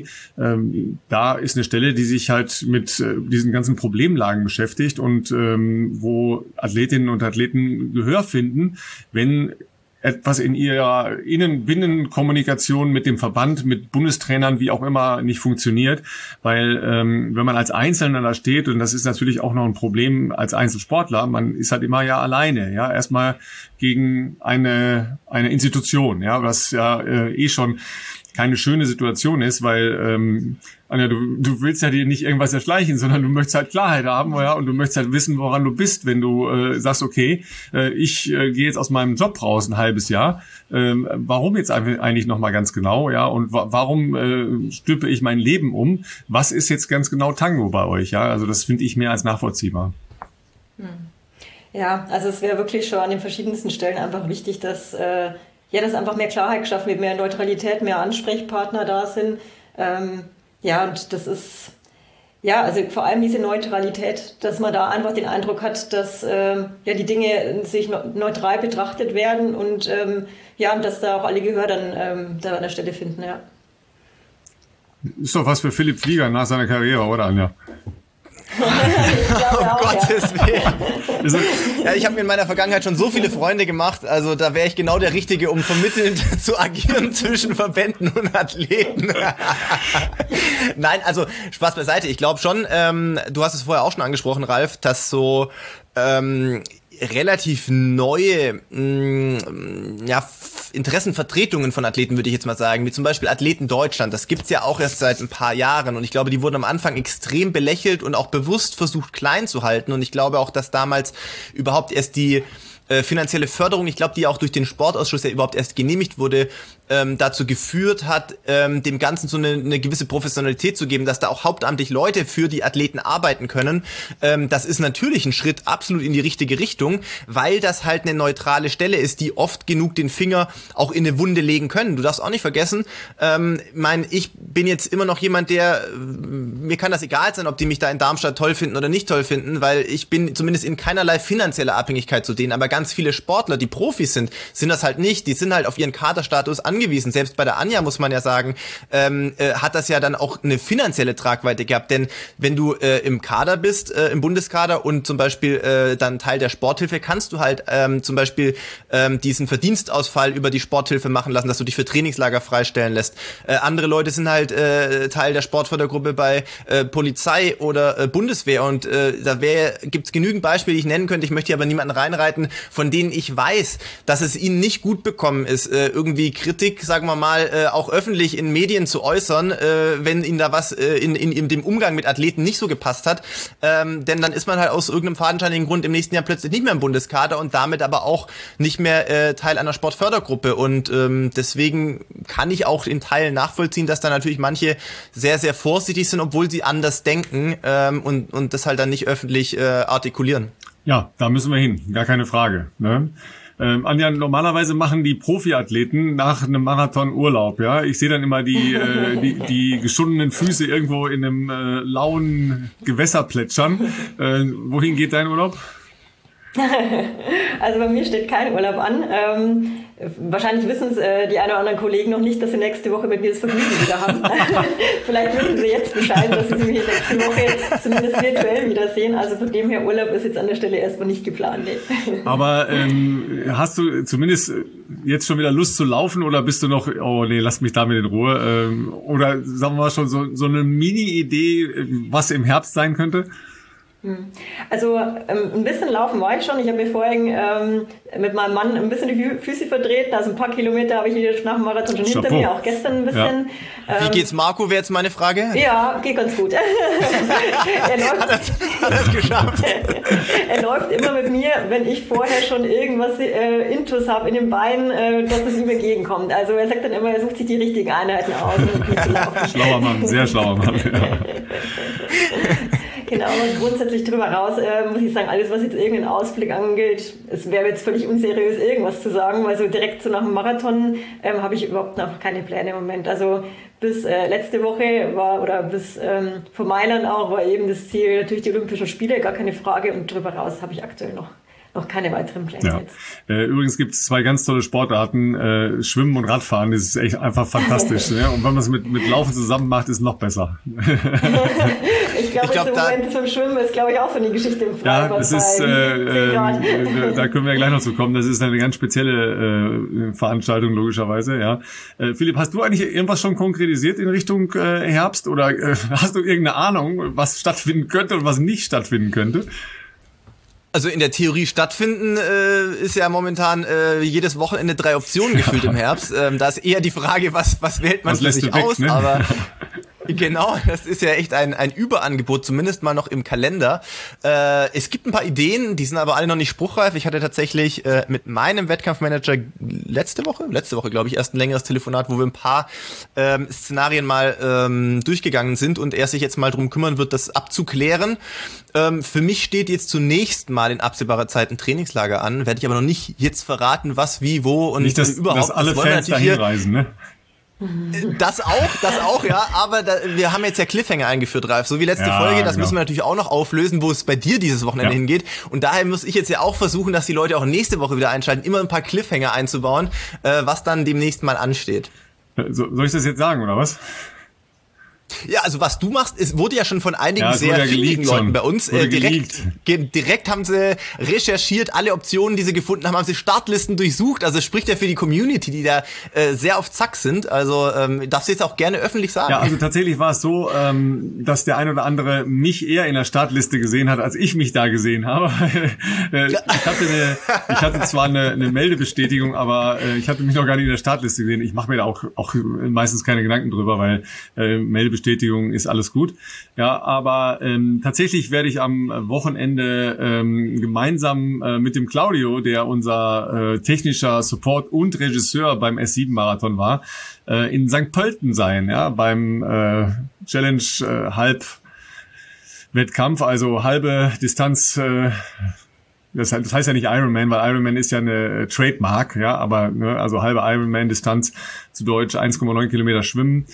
da ist eine Stelle, die sich halt mit diesen ganzen Problemlagen beschäftigt und wo Athletinnen und Athleten Gehör finden, wenn etwas in ihrer Binnenkommunikation mit dem Verband, mit Bundestrainern, wie auch immer, nicht funktioniert. Weil wenn man als Einzelner da steht, und das ist natürlich auch noch ein Problem als Einzelsportler, man ist halt immer ja alleine, ja, erstmal gegen eine Institution, ja, was ja schon keine schöne Situation ist, weil Anja, du willst ja dir nicht irgendwas erschleichen, sondern du möchtest halt Klarheit haben, ja, und du möchtest halt wissen, woran du bist, wenn du sagst, okay, ich gehe jetzt aus meinem Job raus ein halbes Jahr. Warum jetzt eigentlich nochmal ganz genau, ja, und warum stülpe ich mein Leben um? Was ist jetzt ganz genau Tango bei euch, ja? Also das finde ich mehr als nachvollziehbar. Ja, also es wäre wirklich schon an den verschiedensten Stellen einfach wichtig, dass dass einfach mehr Klarheit geschaffen wird, mehr Neutralität, mehr Ansprechpartner da sind. Und das ist, also vor allem diese Neutralität, dass man da einfach den Eindruck hat, dass die Dinge sich neutral betrachtet werden und und dass da auch alle Gehör dann da an der Stelle finden, ja. Ist doch was für Philipp Flieger nach seiner Karriere, oder Anja? Gottes Willen. Ja, ich habe mir in meiner Vergangenheit schon so viele Freunde gemacht, also da wäre ich genau der Richtige, um vermittelnd zu agieren zwischen Verbänden und Athleten. Nein, also Spaß beiseite. Ich glaube schon, du hast es vorher auch schon angesprochen, Ralf, dass so relativ neue Interessenvertretungen von Athleten, würde ich jetzt mal sagen, wie zum Beispiel Athleten Deutschland. Das gibt's ja auch erst seit ein paar Jahren und ich glaube, die wurden am Anfang extrem belächelt und auch bewusst versucht klein zu halten und ich glaube auch, dass damals überhaupt erst die finanzielle Förderung, ich glaube, die auch durch den Sportausschuss ja überhaupt erst genehmigt wurde, dazu geführt hat, dem Ganzen so eine gewisse Professionalität zu geben, dass da auch hauptamtlich Leute für die Athleten arbeiten können. Das ist natürlich ein Schritt absolut in die richtige Richtung, weil das halt eine neutrale Stelle ist, die oft genug den Finger auch in eine Wunde legen können. Du darfst auch nicht vergessen, ich bin jetzt immer noch jemand, der mir kann das egal sein, ob die mich da in Darmstadt toll finden oder nicht toll finden, weil ich bin zumindest in keinerlei finanzieller Abhängigkeit zu denen. Aber ganz viele Sportler, die Profis sind das halt nicht. Die sind halt auf ihren Kaderstatus angewiesen. Selbst bei der Anja, muss man ja sagen, hat das ja dann auch eine finanzielle Tragweite gehabt. Denn wenn du im Kader bist, im Bundeskader und zum Beispiel dann Teil der Sporthilfe, kannst du halt zum Beispiel diesen Verdienstausfall über die Sporthilfe machen lassen, dass du dich für Trainingslager freistellen lässt. Andere Leute sind halt Teil der Sportfördergruppe bei Polizei oder Bundeswehr und da gibt's genügend Beispiele, die ich nennen könnte. Ich möchte hier aber niemanden reinreiten, von denen ich weiß, dass es ihnen nicht gut bekommen ist, irgendwie Kritik, sagen wir mal, auch öffentlich in Medien zu äußern, wenn ihnen da was in dem Umgang mit Athleten nicht so gepasst hat. Denn dann ist man halt aus irgendeinem fadenscheinigen Grund im nächsten Jahr plötzlich nicht mehr im Bundeskader und damit aber auch nicht mehr Teil einer Sportfördergruppe. Und deswegen kann ich auch in Teilen nachvollziehen, dass da natürlich manche sehr, sehr vorsichtig sind, obwohl sie anders denken und das halt dann nicht öffentlich artikulieren. Ja, da müssen wir hin, gar keine Frage. Ne? Anja, normalerweise machen die Profiathleten nach einem Marathon Urlaub. Ja, ich sehe dann immer die geschundenen Füße irgendwo in einem lauen Gewässer plätschern. Wohin geht dein Urlaub? Also bei mir steht kein Urlaub an. Wahrscheinlich wissen es die ein oder anderen Kollegen noch nicht, dass sie nächste Woche mit mir das Vergnügen wieder haben. Vielleicht wissen sie jetzt Bescheid, dass sie mich nächste Woche zumindest virtuell wiedersehen. Also von dem her, Urlaub ist jetzt an der Stelle erstmal nicht geplant. Nee. Aber hast du zumindest jetzt schon wieder Lust zu laufen oder bist du noch, oh nee, lass mich damit in Ruhe? Oder sagen wir mal schon so eine Mini-Idee, was im Herbst sein könnte? Also ein bisschen laufen war ich schon. Ich habe mir vorhin mit meinem Mann ein bisschen die Füße vertreten. Also ein paar Kilometer habe ich wieder nach dem Marathon schon hinter mir, auch gestern ein bisschen. Ja. Wie geht's Marco, wäre jetzt meine Frage? Ja, geht ganz gut. Hat er es geschafft? Er läuft immer mit mir, wenn ich vorher schon irgendwas Intus habe in den Beinen, dass es ihm entgegenkommt. Also er sagt dann immer, er sucht sich die richtigen Einheiten aus, um mit mir zu laufen. Schlauer Mann, sehr schlauer Mann. Ja. Genau, aber grundsätzlich drüber raus muss ich sagen, alles was jetzt irgendeinen Ausblick angeht, es wäre jetzt völlig unseriös irgendwas zu sagen, weil so direkt so nach dem Marathon habe ich überhaupt noch keine Pläne im Moment. Also bis letzte Woche bis vor Mailand auch war eben das Ziel natürlich die Olympischen Spiele, gar keine Frage, und drüber raus habe ich aktuell noch keine weiteren Pläne jetzt. Übrigens gibt es 2 ganz tolle Sportarten, Schwimmen und Radfahren, das ist echt einfach fantastisch. Ne? Und wenn man es mit Laufen zusammen macht, ist es noch besser. Ich glaube, im Moment zum Schwimmen ist, glaube ich, auch so eine Geschichte im Freibad. Ja, das ist, da können wir ja gleich noch zu kommen, das ist eine ganz spezielle Veranstaltung, logischerweise. Ja. Philipp, hast du eigentlich irgendwas schon konkretisiert in Richtung Herbst oder hast du irgendeine Ahnung, was stattfinden könnte und was nicht stattfinden könnte? Also in der Theorie stattfinden ist ja momentan jedes Wochenende 3 Optionen gefühlt im Herbst. Da ist eher die Frage, was wählt man für sich aus, ne? Aber genau, das ist ja echt ein Überangebot, zumindest mal noch im Kalender. Es gibt ein paar Ideen, die sind aber alle noch nicht spruchreif. Ich hatte tatsächlich mit meinem Wettkampfmanager letzte Woche glaube ich, erst ein längeres Telefonat, wo wir ein paar Szenarien mal durchgegangen sind und er sich jetzt mal drum kümmern wird, das abzuklären. Für mich steht jetzt zunächst mal in absehbarer Zeit ein Trainingslager an, werde ich aber noch nicht jetzt verraten, was, wie, wo und nicht, überhaupt. Dass alle Fans dahin reisen, ne? Das auch, ja, aber wir haben jetzt ja Cliffhanger eingeführt, Ralf, so wie letzte Folge, das müssen wir natürlich auch noch auflösen, wo es bei dir dieses Wochenende hingeht, und daher muss ich jetzt ja auch versuchen, dass die Leute auch nächste Woche wieder einschalten, immer ein paar Cliffhanger einzubauen, was dann demnächst mal ansteht. Soll ich das jetzt sagen, oder was? Ja, also was du machst, es wurde ja schon von einigen sehr findigen Leuten bei uns direkt haben sie recherchiert, alle Optionen, die sie gefunden haben sie Startlisten durchsucht, also spricht ja für die Community, die da sehr auf Zack sind, also darfst du jetzt auch gerne öffentlich sagen. Ja, also tatsächlich war es so, dass der ein oder andere mich eher in der Startliste gesehen hat, als ich mich da gesehen habe. Ich hatte zwar eine Meldebestätigung, aber ich hatte mich noch gar nicht in der Startliste gesehen. Ich mache mir da auch meistens keine Gedanken drüber, weil Meldebestätigung ist alles gut. Ja, aber tatsächlich werde ich am Wochenende gemeinsam mit dem Claudio, der unser technischer Support und Regisseur beim S7-Marathon war, in St. Pölten sein, ja, beim Challenge Halb-Wettkampf, also halbe Distanz. Das heißt ja nicht Ironman, weil Ironman ist ja eine Trademark, ja, aber also halbe Ironman-Distanz, zu Deutsch 1,9 Kilometer schwimmen.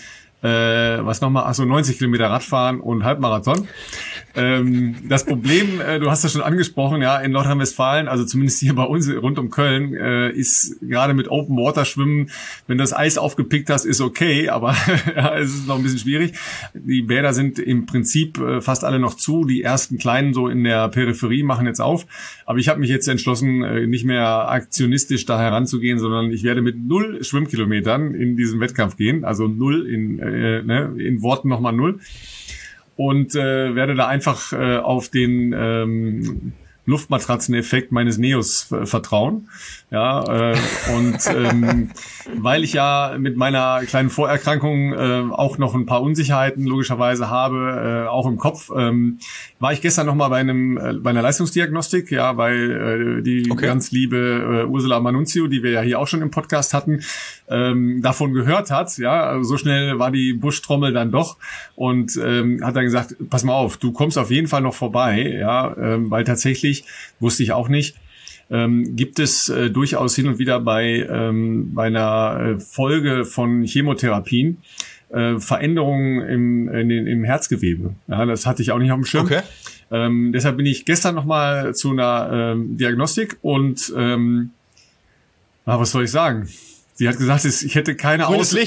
was nochmal? Achso, 90 Kilometer Radfahren und Halbmarathon. Das Problem, du hast das schon angesprochen, ja, in Nordrhein-Westfalen, also zumindest hier bei uns rund um Köln, ist gerade mit Open Water Schwimmen, wenn du das Eis aufgepickt hast, ist okay, aber ja, es ist noch ein bisschen schwierig. Die Bäder sind im Prinzip fast alle noch zu, die ersten kleinen so in der Peripherie machen jetzt auf, aber ich habe mich jetzt entschlossen, nicht mehr aktionistisch da heranzugehen, sondern ich werde mit 0 Schwimmkilometern in diesen Wettkampf gehen, also 0 in Worten nochmal 0. Und werde da einfach auf den Luftmatratzeneffekt meines Neos vertrauen. Ja, weil ich ja mit meiner kleinen Vorerkrankung auch noch ein paar Unsicherheiten logischerweise habe, auch im Kopf, war ich gestern nochmal bei einer Leistungsdiagnostik, ja, weil die ganz liebe Ursula Manunzio, die wir ja hier auch schon im Podcast hatten, davon gehört hat, ja, also so schnell war die Buschtrommel dann doch und hat dann gesagt, pass mal auf, du kommst auf jeden Fall noch vorbei, ja, weil tatsächlich, wusste ich auch nicht, gibt es durchaus hin und wieder bei einer Folge von Chemotherapien Veränderungen im Herzgewebe. Ja, das hatte ich auch nicht auf dem Schirm. Okay. Deshalb bin ich gestern nochmal zu einer Diagnostik und was soll ich sagen? Sie hat gesagt, ich hätte keine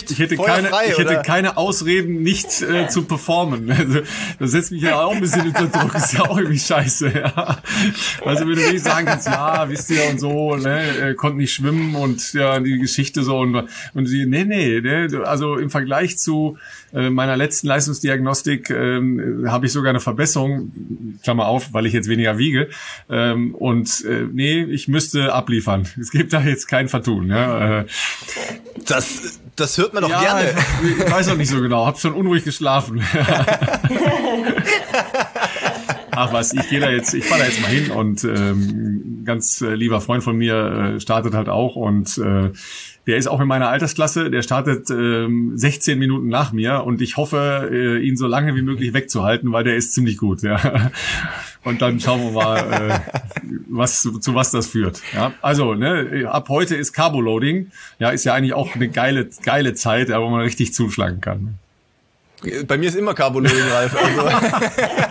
Ausreden, nicht zu performen. Also, das setzt mich ja auch ein bisschen unter Druck, ist ja auch irgendwie scheiße. Ja. Also wenn du wirklich sagen kannst, ja, wisst ihr und so, ne, konnte nicht schwimmen und ja die Geschichte so und sie, nee, also im Vergleich zu meiner letzten Leistungsdiagnostik habe ich sogar eine Verbesserung, Klammer auf, weil ich jetzt weniger wiege nee, ich müsste abliefern. Es gibt da jetzt kein Vertun. Ja. Das hört man doch gerne. Ich weiß noch nicht so genau, hab schon unruhig geschlafen. Ach was, ich fahre da jetzt mal hin und ganz lieber Freund von mir startet halt auch und der ist auch in meiner Altersklasse, der startet 16 Minuten nach mir und ich hoffe, ihn so lange wie möglich wegzuhalten, weil der ist ziemlich gut, ja. Und dann schauen wir mal, zu was das führt. Ja, also, ne, ab heute ist Carboloading, ja, ist ja eigentlich auch eine geile Zeit, wo man richtig zuschlagen kann. Bei mir ist immer Carboloading, Ralf. Also.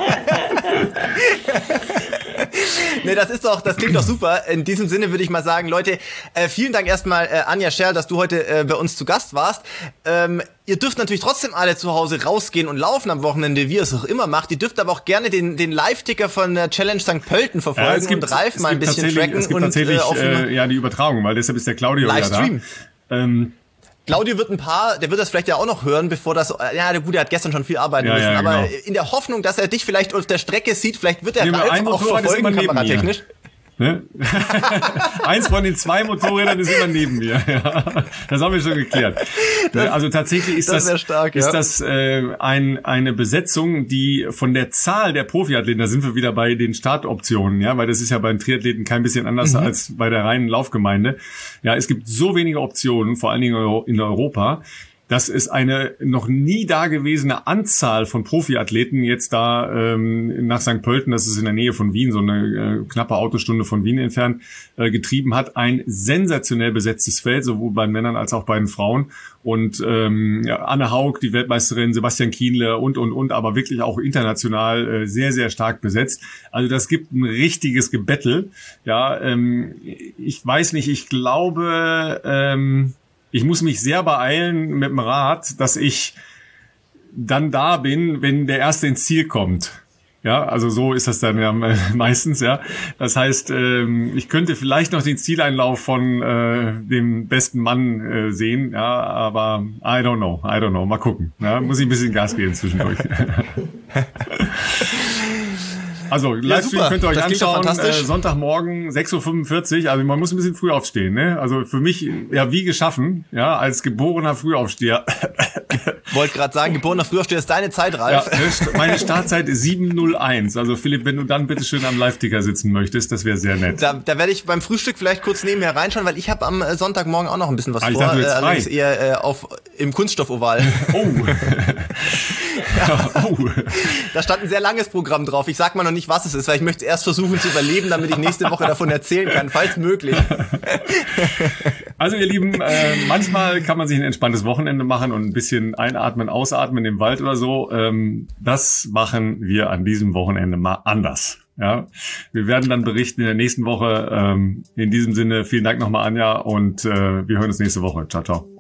Nee, das klingt doch super. In diesem Sinne würde ich mal sagen, Leute, vielen Dank erstmal, Anja Scherl, dass du heute bei uns zu Gast warst. Ihr dürft natürlich trotzdem alle zu Hause rausgehen und laufen am Wochenende, wie ihr es auch immer macht. Ihr dürft aber auch gerne den Live-Ticker von der Challenge St. Pölten verfolgen und Ralf mal ein bisschen tracken. Es gibt tatsächlich die Übertragung, weil deshalb ist der Claudio Livestream. Ja da. Claudio der wird das vielleicht ja auch noch hören, bevor das, er hat gestern schon viel arbeiten müssen, aber genau. In der Hoffnung, dass er dich vielleicht auf der Strecke sieht, vielleicht wird er Ralf auch verfolgen, kameratechnisch. Ne? Eins von den 2 Motorrädern ist immer neben mir. Ja, das haben wir schon geklärt. Also tatsächlich ist das eine Besetzung, die von der Zahl der Profiathleten, da sind wir wieder bei den Startoptionen, ja, weil das ist ja beim Triathleten kein bisschen anders als bei der reinen Laufgemeinde. Ja, es gibt so wenige Optionen, vor allen Dingen in Europa, dass es eine noch nie dagewesene Anzahl von Profiathleten jetzt da nach St. Pölten, das ist in der Nähe von Wien, so eine knappe Autostunde von Wien entfernt, getrieben hat. Ein sensationell besetztes Feld, sowohl bei den Männern als auch bei den Frauen. Und Anne Haug, die Weltmeisterin, Sebastian Kienle und, aber wirklich auch international sehr, sehr stark besetzt. Also das gibt ein richtiges Gebettel. Ja, ich weiß nicht, ich glaube... ich muss mich sehr beeilen mit dem Rad, dass ich dann da bin, wenn der Erste ins Ziel kommt. Ja, also so ist das dann ja meistens, ja. Das heißt, ich könnte vielleicht noch den Zieleinlauf von dem besten Mann sehen, ja, aber I don't know, mal gucken. Ja, muss ich ein bisschen Gas geben zwischendurch. Also, Livestream könnt ihr euch anschauen, Sonntagmorgen 6:45 Uhr, also man muss ein bisschen früh aufstehen, ne? Also für mich, ja, wie geschaffen, ja, als geborener Frühaufsteher. Wollte gerade sagen, geborener Frühaufsteher ist deine Zeit, Ralf. Ja, meine Startzeit ist 7:01, also Philipp, wenn du dann bitte schön am Live-Ticker sitzen möchtest, das wäre sehr nett. Da werde ich beim Frühstück vielleicht kurz nebenher reinschauen, weil ich habe am Sonntagmorgen auch noch ein bisschen was vor. Allerdings eher im Kunststoffoval. Oh. Ja. Oh. Da stand ein sehr langes Programm drauf. Ich sag mal noch nicht, was es ist, weil ich möchte es erst versuchen zu überleben, damit ich nächste Woche davon erzählen kann, falls möglich. Also ihr Lieben, manchmal kann man sich ein entspanntes Wochenende machen und ein bisschen einatmen, ausatmen im Wald oder so. Das machen wir an diesem Wochenende mal anders. Ja, wir werden dann berichten in der nächsten Woche. In diesem Sinne, vielen Dank nochmal, Anja, und wir hören uns nächste Woche. Ciao, ciao.